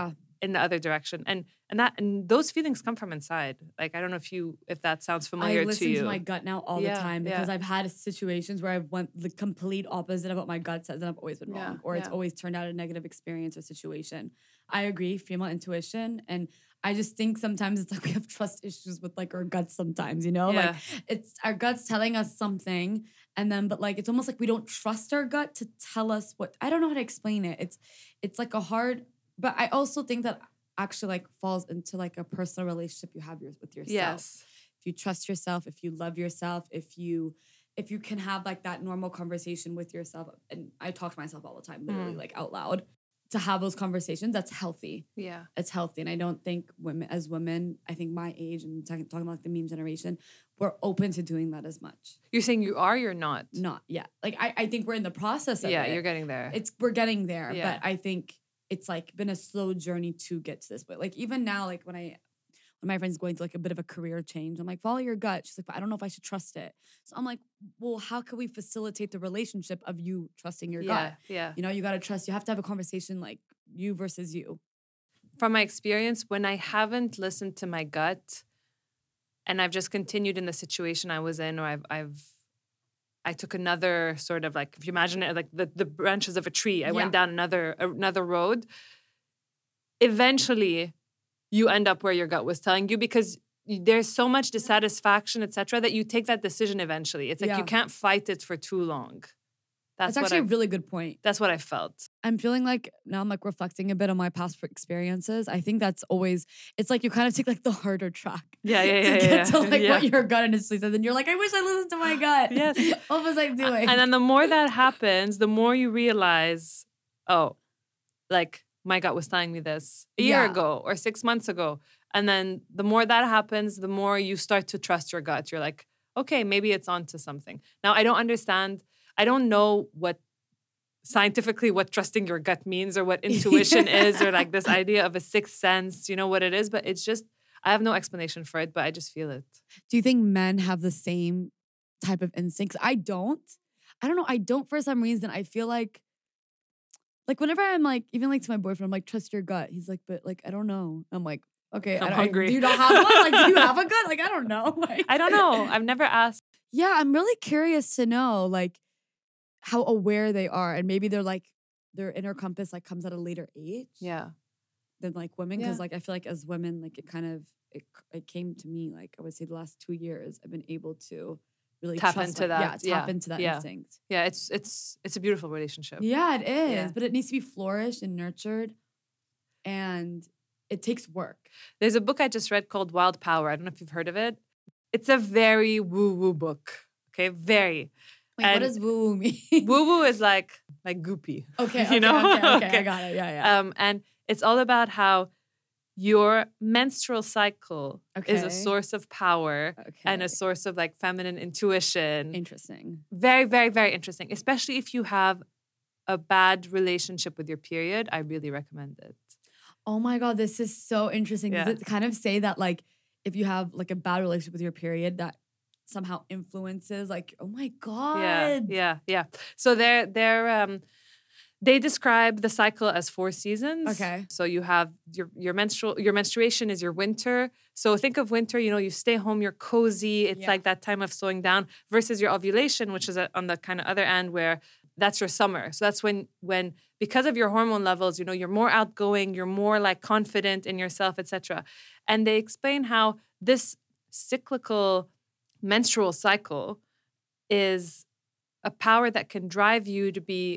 in the other direction. And and that and those feelings come from inside. Like, I don't know if you if that sounds familiar I to listen you. to my gut now all Yeah, the time because yeah. I've had situations where I've went the complete opposite of what my gut says and I've always been Yeah, wrong, or it's yeah. always turned out a negative experience or situation. I agree, female intuition, and I just think sometimes it's like we have trust issues with like our guts sometimes, you know? Yeah. Like it's our guts telling us something, and then but like it's almost like we don't trust our gut to tell us what. I don't know how to explain it. It's it's like a hard, but I also think that actually like falls into like a personal relationship you have yours with yourself. Yes. If you trust yourself, if you love yourself, if you if you can have like that normal conversation with yourself, and I talk to myself all the time, literally Mm. like out loud, to have those conversations, that's healthy. Yeah. It's healthy. And I don't think women, as women, I think my age and talking, talking about like the meme generation, we're open to doing that as much. You're saying you are, you're not. Not yet. Like I, I think we're in the process of Yeah, it. you're getting there. It's we're getting there, Yeah. but I think it's like been a slow journey to get to this. But like even now, like when I when my friend's going through like a bit of a career change, I'm like, follow your gut. She's like, but I don't know if I should trust it. So I'm like, well, how can we facilitate the relationship of you trusting your yeah, gut? yeah. You know, you gotta trust. You have to have a conversation like you versus you. From my experience, when I haven't listened to my gut and I've just continued in the situation I was in, or I've I've I took another sort of like, if you imagine it like the, the branches of a tree, I Yeah. went down another another road. Eventually, you end up where your gut was telling you, because there's so much dissatisfaction, et cetera, that you take that decision eventually. It's like Yeah. you can't fight it for too long. That's, That's what actually I, a really good point. that's what I felt. I'm feeling like now I'm like reflecting a bit on my past experiences. I think that's always, it's like you kind of take like the harder track. Yeah, yeah, to yeah, get yeah, to like yeah. what your gut initially says. And you're like, I wish I listened to my gut. Yes. What was I doing? And then the more that happens, the more you realize, oh, like my gut was telling me this a year Yeah. ago or six months ago. And then the more that happens, the more you start to trust your gut. You're like, okay, maybe it's onto something. Now, I don't understand. I don't know what scientifically what trusting your gut means or what intuition is, or like this idea of a sixth sense, you know what it is, but it's just, I have no explanation for it, but I just feel it. Do you think men have the same type of instincts? I don't. I don't know. I don't for some reason. I feel like, like whenever I'm like, even like to my boyfriend, I'm like, trust your gut. He's like, but like, I don't know. I'm like, okay. I'm I don't- hungry. do you not have one? Like, do you have a gut? Like, I don't know. Like, I don't know. I've never asked. Yeah, I'm really curious to know like how aware they are, and maybe they're like their inner compass like comes at a later age Yeah. than like women, because Yeah. like I feel like as women like it kind of it, it came to me like I would say the last two years I've been able to really Tap trust, into like, that. yeah tap Yeah. into that Yeah. instinct. Yeah, it's it's it's a beautiful relationship. Yeah, it is, Yeah. but it needs to be flourished and nurtured, and it takes work. There's a book I just read called Wild Power. I don't know if you've heard of it. It's a very woo-woo book. Okay, very. Wait, what And does woo woo mean? Woo-woo is like like goopy. Okay, you okay, know? okay, okay, Okay. I got it. Yeah, yeah. Um, and it's all about how your menstrual cycle is a Okay. source of power okay. and a source of like feminine intuition. Interesting. Very, very, very interesting. Especially if you have a bad relationship with your period, I really recommend it. Oh my God, this is so interesting. Yeah. Does it kind of say that like if you have like a bad relationship with your period, that somehow influences like, oh my God. Yeah, yeah, yeah. So they're they're um they describe the cycle as four seasons. Okay. So you have your your menstrual your menstruation is your winter. So think of winter, you know, you stay home, you're cozy. It's Yeah. like that time of slowing down, versus your ovulation, which is uh, on the kind of other end where that's your summer. So that's when when because of your hormone levels, you know, you're more outgoing, you're more like confident in yourself, et cetera. And they explain how this cyclical menstrual cycle is a power that can drive you to be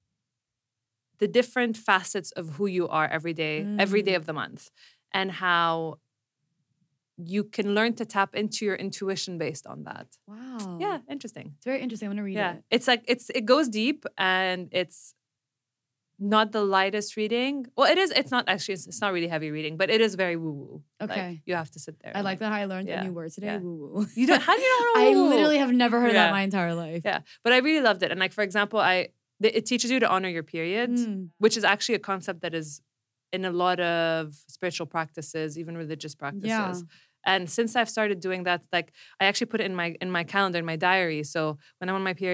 the different facets of who you are every day, every day Mm. of the month, and how you can learn to tap into your intuition based on that. Wow. Yeah, interesting. It's very interesting. I'm gonna read Yeah, it. it's like it's it goes deep, and it's not the lightest reading. Well, it is. It's not actually. It's, it's not really heavy reading, but it is very woo woo. Okay. Like, you have to sit there. I like that how I learned Yeah. a new word today. Yeah. Woo woo. You don't. How do you know? I woo-woo? literally have never heard of Yeah. that my entire life. Yeah, but I really loved it. And like for example, I th- it teaches you to honor your period, Mm. which is actually a concept that is in a lot of spiritual practices, even religious practices. Yeah. And since I've started doing that, like I actually put it in my in my calendar, in my diary. So when I'm on my period,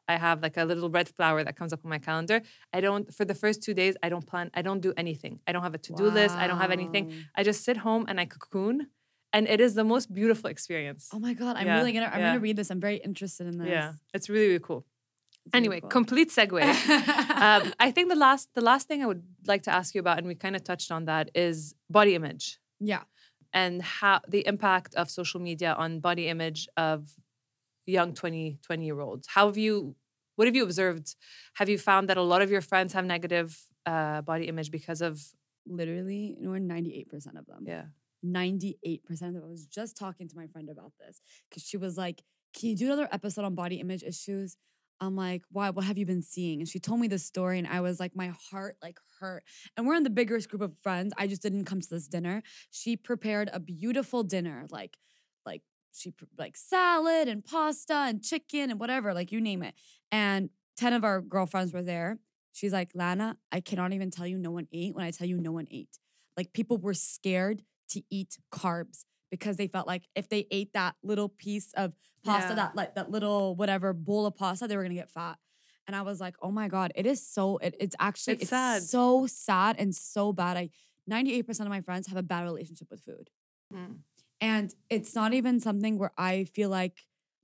I have like a little red flower that comes up on my calendar. I don't, for the first two days, I don't plan, I don't do anything. I don't have a to-do list. I don't have anything. Wow. I just sit home and I cocoon. And it is the most beautiful experience. Oh my God. I'm Yeah, really going to, I'm yeah. going to read this. I'm very interested in this. Yeah, it's really, really cool. It's really Anyway, cool. complete segue. um, I think the last the last thing I would like to ask you about, and we kind of touched on that, is body image Yeah. and how the impact of social media on body image of young twenty, twenty year olds. How have you, what have you observed? Have you found that a lot of your friends have negative uh, body image because of, Literally, you know, ninety-eight percent of them. yeah. ninety-eight percent of them. I was just talking to my friend about this because she was like, can you do another episode on body image issues? I'm like, why? What have you been seeing? And she told me this story and I was like, my heart like hurt. And we're in the biggest group of friends. I just didn't come to this dinner. She prepared a beautiful dinner, like, like she like salad and pasta and chicken and whatever, like you name it. And ten of our girlfriends were there. She's like, Lana, I cannot even tell you no one ate when I tell you no one ate. Like people were scared to eat carbs because they felt like if they ate that little piece of pasta, Yeah. that like that little whatever bowl of pasta, they were gonna get fat. And I was like, oh my God, it is so, it, it's actually, It's it's, sad. so sad and so bad. I, ninety-eight percent of my friends have a bad relationship with food. Mm. And it's not even something where I feel like,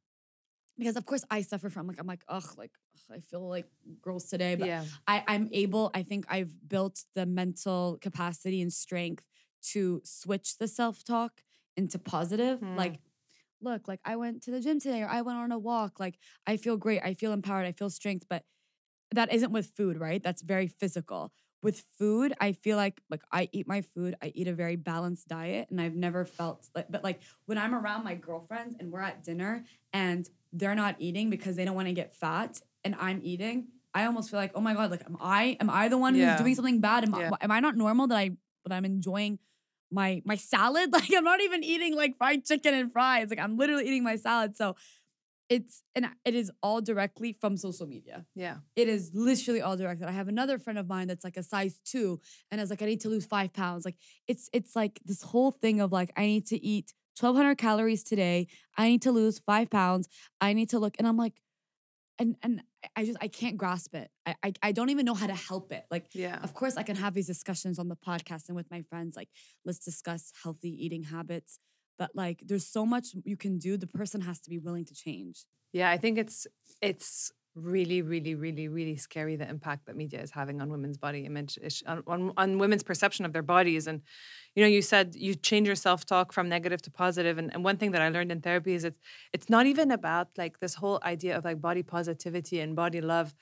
because of course I suffer from like, I'm like, ugh, like, ugh, I feel like gross today. But Yeah. I, I'm able, I think I've built the mental capacity and strength to switch the self-talk into positive. Mm. Like, look, like I went to the gym today or I went on a walk. Like I feel great. I feel empowered. I feel strength. But that isn't with food, right? That's very physical. With food, I feel like like I eat my food. I eat a very balanced diet, and I've never felt like. But like when I'm around my girlfriends and we're at dinner and they're not eating because they don't want to get fat, and I'm eating, I almost feel like, oh my God, like am I am I the one Yeah. who's doing something bad? Am, Yeah. I, am I not normal that I that I'm enjoying my my salad? Like I'm not even eating like fried chicken and fries. Like I'm literally eating my salad. So it's and it is all directly from social media. Yeah. It is literally all directed. I have another friend of mine that's like a size two and is like, I need to lose five pounds. Like it's it's like this whole thing of like, I need to eat twelve hundred calories today. I need to lose five pounds. I need to look. And I'm like, and and I just I can't grasp it. I I, I don't even know how to help it. Like, Yeah. of course I can have these discussions on the podcast and with my friends. Like, let's discuss healthy eating habits. But like, there's so much you can do. The person has to be willing to change. Yeah, I think it's it's really, really, really, really scary the impact that media is having on women's body image, ish- on, on, on women's perception of their bodies. And, you know, you said you change your self-talk from negative to positive. And, and one thing that I learned in therapy is it's, it's not even about like this whole idea of like body positivity and body love.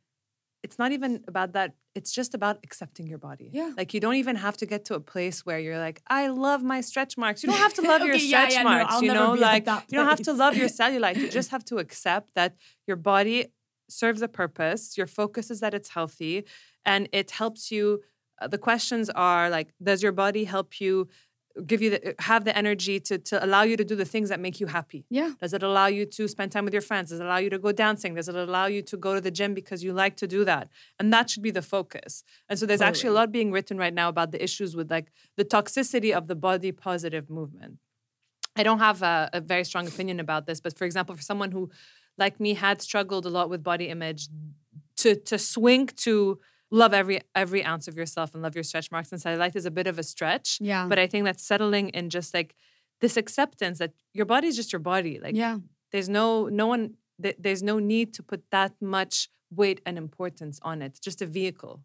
It's not even about that. It's just about accepting your body. Yeah. Like you don't even have to get to a place where you're like, I love my stretch marks. You don't have to love your Okay, yeah, stretch yeah, no, marks. I'll you never know, be at like that you don't have to place. love your cellulite. You just have to accept that your body serves a purpose. Your focus is that it's healthy and it helps you. Uh, the questions are like, does your body help you give you the, have the energy to, to allow you to do the things that make you happy? Yeah. Does it allow you to spend time with your friends? Does it allow you to go dancing? Does it allow you to go to the gym because you like to do that? And that should be the focus. And so there's actually a Totally. lot being written right now about the issues with like the toxicity of the body positive movement. I don't have a, a very strong opinion about this, but for example, for someone who, like me, had struggled a lot with body image, to to swing to love every every ounce of yourself and love your stretch marks and cellulite is a bit of a stretch. Yeah. But I think that's settling in just like this acceptance that your body is just your body. Like Yeah. there's no no one th- there's no need to put that much weight and importance on it. It's just a vehicle.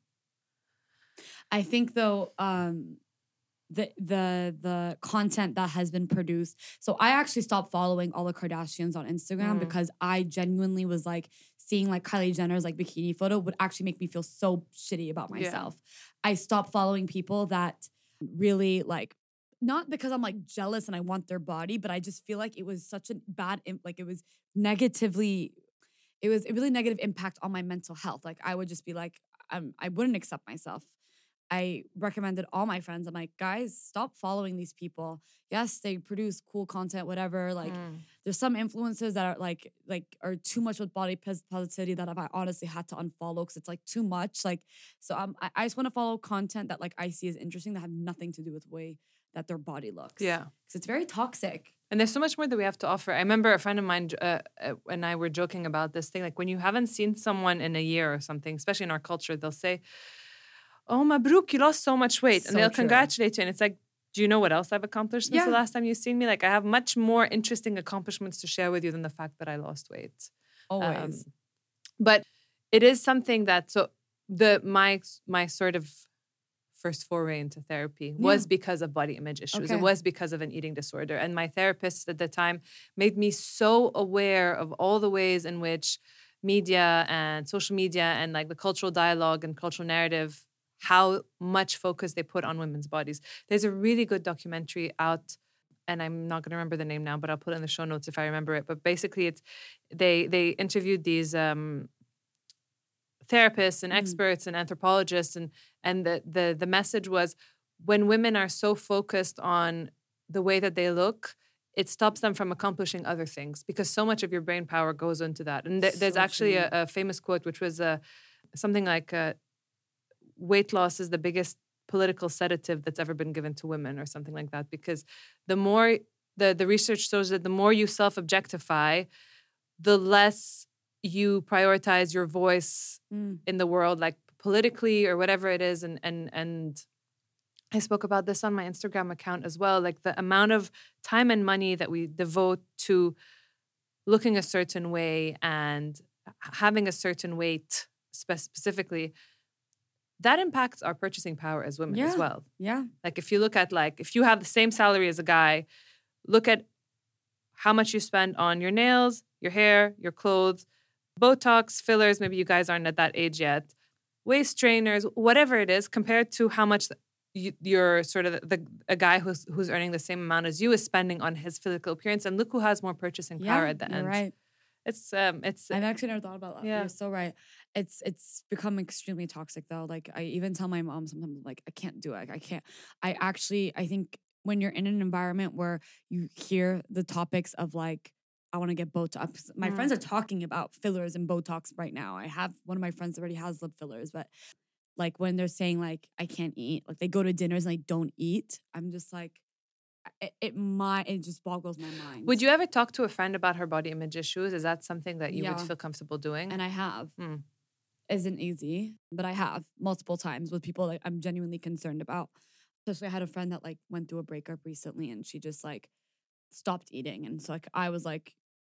I think though, um, the the the content that has been produced. So I actually stopped following all the Kardashians on Instagram Mm. because I genuinely was like seeing like Kylie Jenner's like bikini photo would actually make me feel so shitty about Yeah. myself. I stopped following people that really like, not because I'm like jealous and I want their body, but I just feel like it was such a bad, im- like it was negatively, it was a really negative impact on my mental health. Like I would just be like, um, I wouldn't accept myself. I recommended all my friends. I'm like, guys, stop following these people. Yes, they produce cool content, whatever. Like, Mm. there's some influencers that are like, like are too much with body pos- positivity that I've honestly had to unfollow because it's like too much. Like, so um, I, I just want to follow content that like I see as interesting that have nothing to do with the way that their body looks. Yeah. because it's very toxic. And there's so much more that we have to offer. I remember a friend of mine uh, uh, and I were joking about this thing. Like when you haven't seen someone in a year or something, especially in our culture, they'll say, "Oh, mabruk, you lost so much weight," So and they'll true. congratulate you. And it's like, do you know what else I've accomplished since Yeah. the last time you've seen me? Like I have much more interesting accomplishments to share with you than the fact that I lost weight. Always. Um, but it is something that so the my my sort of first foray into therapy was Yeah. because of body image issues. Okay. It was because of an eating disorder. And my therapist at the time made me so aware of all the ways in which media and social media and like the cultural dialogue and cultural narrative, how much focus they put on women's bodies. There's a really good documentary out, and I'm not going to remember the name now, but I'll put it in the show notes if I remember it. But basically it's they they interviewed these um therapists and Mm. experts and anthropologists, and and the the the message was when women are so focused on the way that they look, it stops them from accomplishing other things because so much of your brain power goes into that. And th- there's So actually true. a, a famous quote which was uh, something like uh, weight loss is the biggest political sedative that's ever been given to women or something like that, because the more the the research shows that the more you self-objectify, the less you prioritize your voice Mm. in the world, like politically or whatever it is. And and and I spoke about this on my Instagram account as well. Like the amount of time and money that we devote to looking a certain way and having a certain weight spe- specifically, that impacts our purchasing power as women as Yeah. well. Yeah. Like if you look at like if you have the same salary as a guy, look at how much you spend on your nails, your hair, your clothes, Botox, fillers, maybe you guys aren't at that age yet, waist trainers, whatever it is, compared to how much you, you're sort of the, a guy who's who's earning the same amount as you is spending on his physical appearance. And look who has more purchasing power Yeah. at the You're end. right. It's um it's I've actually never thought about that. Yeah. You're so right. It's it's become extremely toxic though. Like I even tell my mom sometimes like I can't do it. I can't. I actually I think when you're in an environment where you hear the topics of like I want to get Botox. My Mm. friends are talking about fillers and Botox right now. I have one of my friends already has lip fillers, but like when they're saying like I can't eat, like they go to dinners and they don't eat. I'm just like it, it my it just boggles my mind. Would you ever talk to a friend about her body image issues? Is that something that you would Yeah. feel comfortable doing? And I have. Mm. Isn't easy, but I have multiple times with people that I'm genuinely concerned about. Especially I had a friend that like went through a breakup recently and she just like stopped eating. And so like I was like,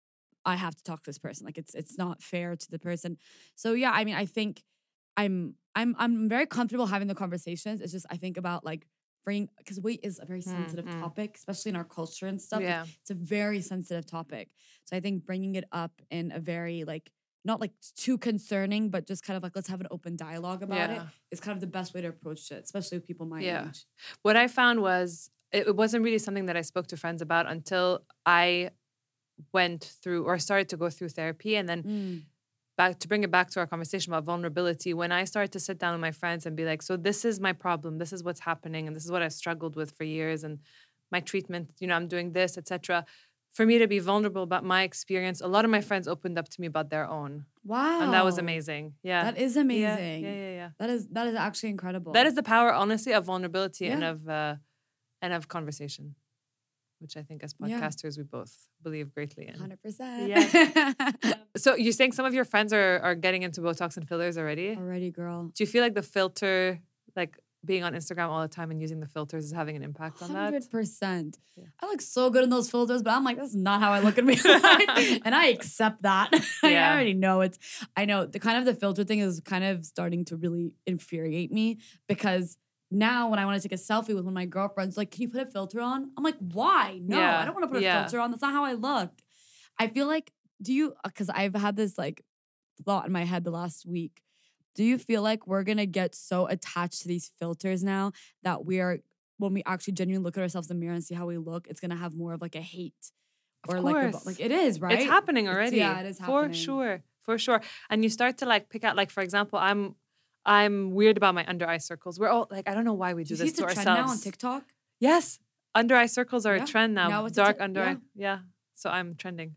I have to talk to this person. Like it's it's not fair to the person. So yeah, I mean, I think I'm I'm I'm very comfortable having the conversations. It's just I think about like bring because weight is a very sensitive mm. topic, especially in our culture and stuff. Like, Yeah. it's a very sensitive topic. So I think bringing it up in a very like not like too concerning, but just kind of like let's have an open dialogue about it Yeah. is kind of the best way to approach it, especially with people my Yeah. age. What I found was it, it wasn't really something that I spoke to friends about until I went through or started to go through therapy. And then Mm. back to bring it back to our conversation about vulnerability, when I started to sit down with my friends and be like, so this is my problem, this is what's happening, and this is what I struggled with for years, and my treatment, you know, I'm doing this, et cetera. For me to be vulnerable about my experience, a lot of my friends opened up to me about their own. Wow. And that was amazing. Yeah. That is Yeah, amazing. Yeah, yeah, yeah. That is that is actually incredible. That is the power, honestly, of vulnerability and Yeah. of uh, and of conversation, which I think as Yeah. podcasters we both believe greatly in. one hundred percent. Yeah. So you're saying some of your friends are are getting into Botox and fillers already? Already, girl. Do you feel like the filter, like being on Instagram all the time and using the filters, is having an impact on one that? hundred percent. Yeah. I look so good in those filters, but I'm like, that's not how I look in real life. And I accept that. I Yeah. already know it's, I know the kind of the filter thing is kind of starting to really infuriate me because now when I want to take a selfie with one of my girlfriends, like, can you put a filter on? I'm like, why? No, Yeah. I don't want to put a Yeah. filter on. That's not how I look. I feel like, do you, because I've had this like thought in my head the last week. Do you feel like we're going to get so attached to these filters now that we are, when we actually genuinely look at ourselves in the mirror and see how we look, it's going to have more of like a hate? Of Or like, a, course. like it is, right? It's happening It's- already. yeah, it is For happening. sure. For sure. And you start to like pick out, like, for example, I'm I'm weird about my under eye circles. We're all like, I don't know why we Do do you see this it's to a ourselves. trend now on TikTok? Yes. Under eye circles are Yeah. a trend now. Now it's a Dark t- under yeah. eye. Yeah. So I'm trending.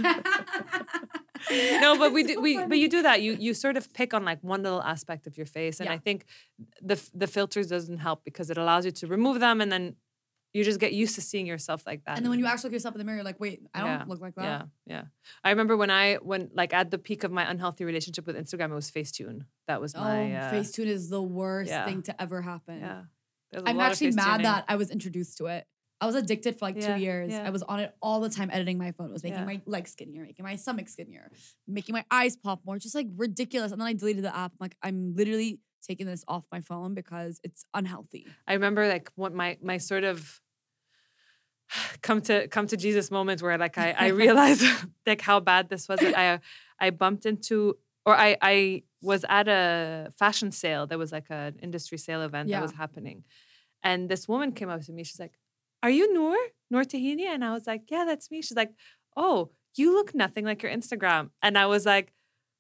No, but we It's do, so we funny. but you do that. You you sort of pick on like one little aspect of your face, and Yeah. I think the the filters doesn't help because it allows you to remove them and then you just get used to seeing yourself like that. And then when you actually look yourself in the mirror, you're like, wait, I don't Yeah. look like that. Yeah, yeah. I remember when I, when like at the peak of my unhealthy relationship with Instagram, it was Facetune. That was my, oh, uh, Facetune is the worst yeah. thing to ever happen. Yeah. There's a I'm lot of actually mad Facetuning. that I was introduced to it. I was addicted for like Yeah, two years. yeah. I was on it all the time, editing my photos, making Yeah. my legs skinnier, making my stomach skinnier, making my eyes pop more, just like ridiculous. And then I deleted the app. I'm like, I'm literally taking this off my phone because it's unhealthy. I remember like what my, my sort of come to, come to Jesus moment where like I, I realized like how bad this was. I, I bumped into, or I, I was at a fashion sale. There was like an industry sale event Yeah. that was happening. And this woman came up to me. She's like, are you Noor? Noor Tahini? And I was like, yeah, that's me. She's like, oh, you look nothing like your Instagram. And I was like,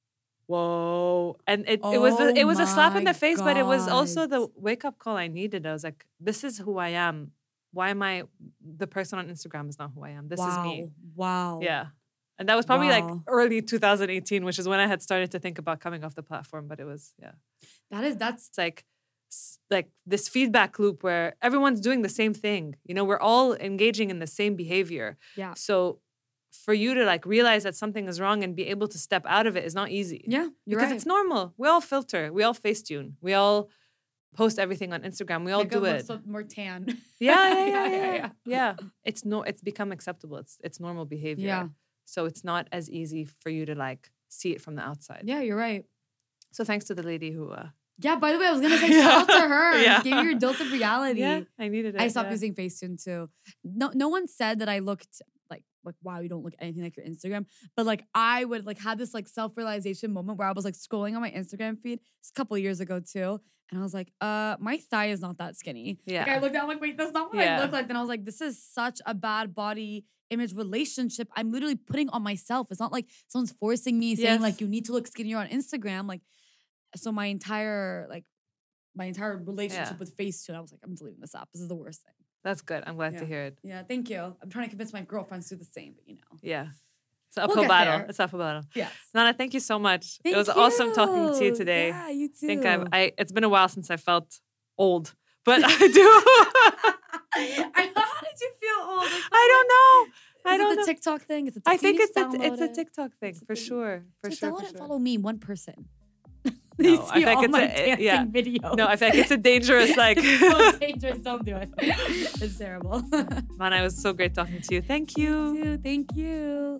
whoa. And it, it was a, it was a slap in my the face, but it was also God. the wake-up call I needed. I was like, this is who I am. Why am I, the person on Instagram is not who I am. This wow. is me. Wow. Yeah. And that was probably like Wow. early two thousand eighteen, which is when I had started to think about coming off the platform. But it was, yeah. That is, that's, It's like, s- like this feedback loop where everyone's doing the same thing. You know, we're all engaging in the same behavior. yeah. So for you to like realize that something is wrong and be able to step out of it is not easy. Yeah. You're because right. it's normal. We all filter. We all Facetune. We all post everything on Instagram. We all Makeup do looks it. so more tan. Yeah, yeah, yeah, yeah, yeah. Yeah. It's no. It's become acceptable. It's it's normal behavior. Yeah. So it's not as easy for you to like see it from the outside. Yeah, you're right. So thanks to the lady who. Uh, Yeah, by the way, I was gonna say Yeah. shout out to her. Yeah. Give you your dose of reality. yeah, I needed it. I stopped yeah. using Facetune too. No, no one said that I looked like like wow, you don't look anything like your Instagram. But like I would like have this like self realization moment where I was like scrolling on my Instagram feed. It's a couple years ago too, and I was like, uh, my thigh is not that skinny. Yeah. Like I looked down, like wait, that's not what Yeah. I look like. Then I was like, this is such a bad body image relationship. I'm literally putting on myself. It's not like someone's forcing me saying Yes. like you need to look skinnier on Instagram. Like, so my entire like. My entire relationship Yeah. with Facetune, I was like, I'm deleting this app. This is the worst thing. That's good. I'm glad Yeah. to hear it. Yeah, thank you. I'm trying to convince my girlfriends to do the same, but you know. Yeah. It's an We'll uphill get battle. there. It's an uphill battle. Yes. Nana, thank you so much. Thank it was awesome talking to you you. today. Yeah, you too. I think I've, I, it's been a while since I felt old, but I do. I know. How did you feel old? Like, I don't know. I Is don't it the know. TikTok thing? It's a I think you it's a, just it's a download it. TikTok thing It's a for thing. sure. For Just sure. download For it. sure. Follow me, one person. No, You I see feel like all it's my a- dancing yeah. videos. No, I feel like it's a dangerous, like. It's so dangerous. Don't do it. It's terrible. Man, it was so great talking to you. Thank you. You too. Thank you.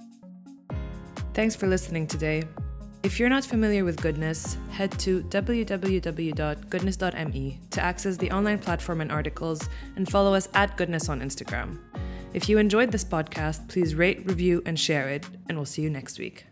Thanks for listening today. If you're not familiar with Goodness, head to w w w dot goodness dot m e to access the online platform and articles and follow us at Goodness on Instagram. If you enjoyed this podcast, please rate, review, and share it, and we'll see you next week.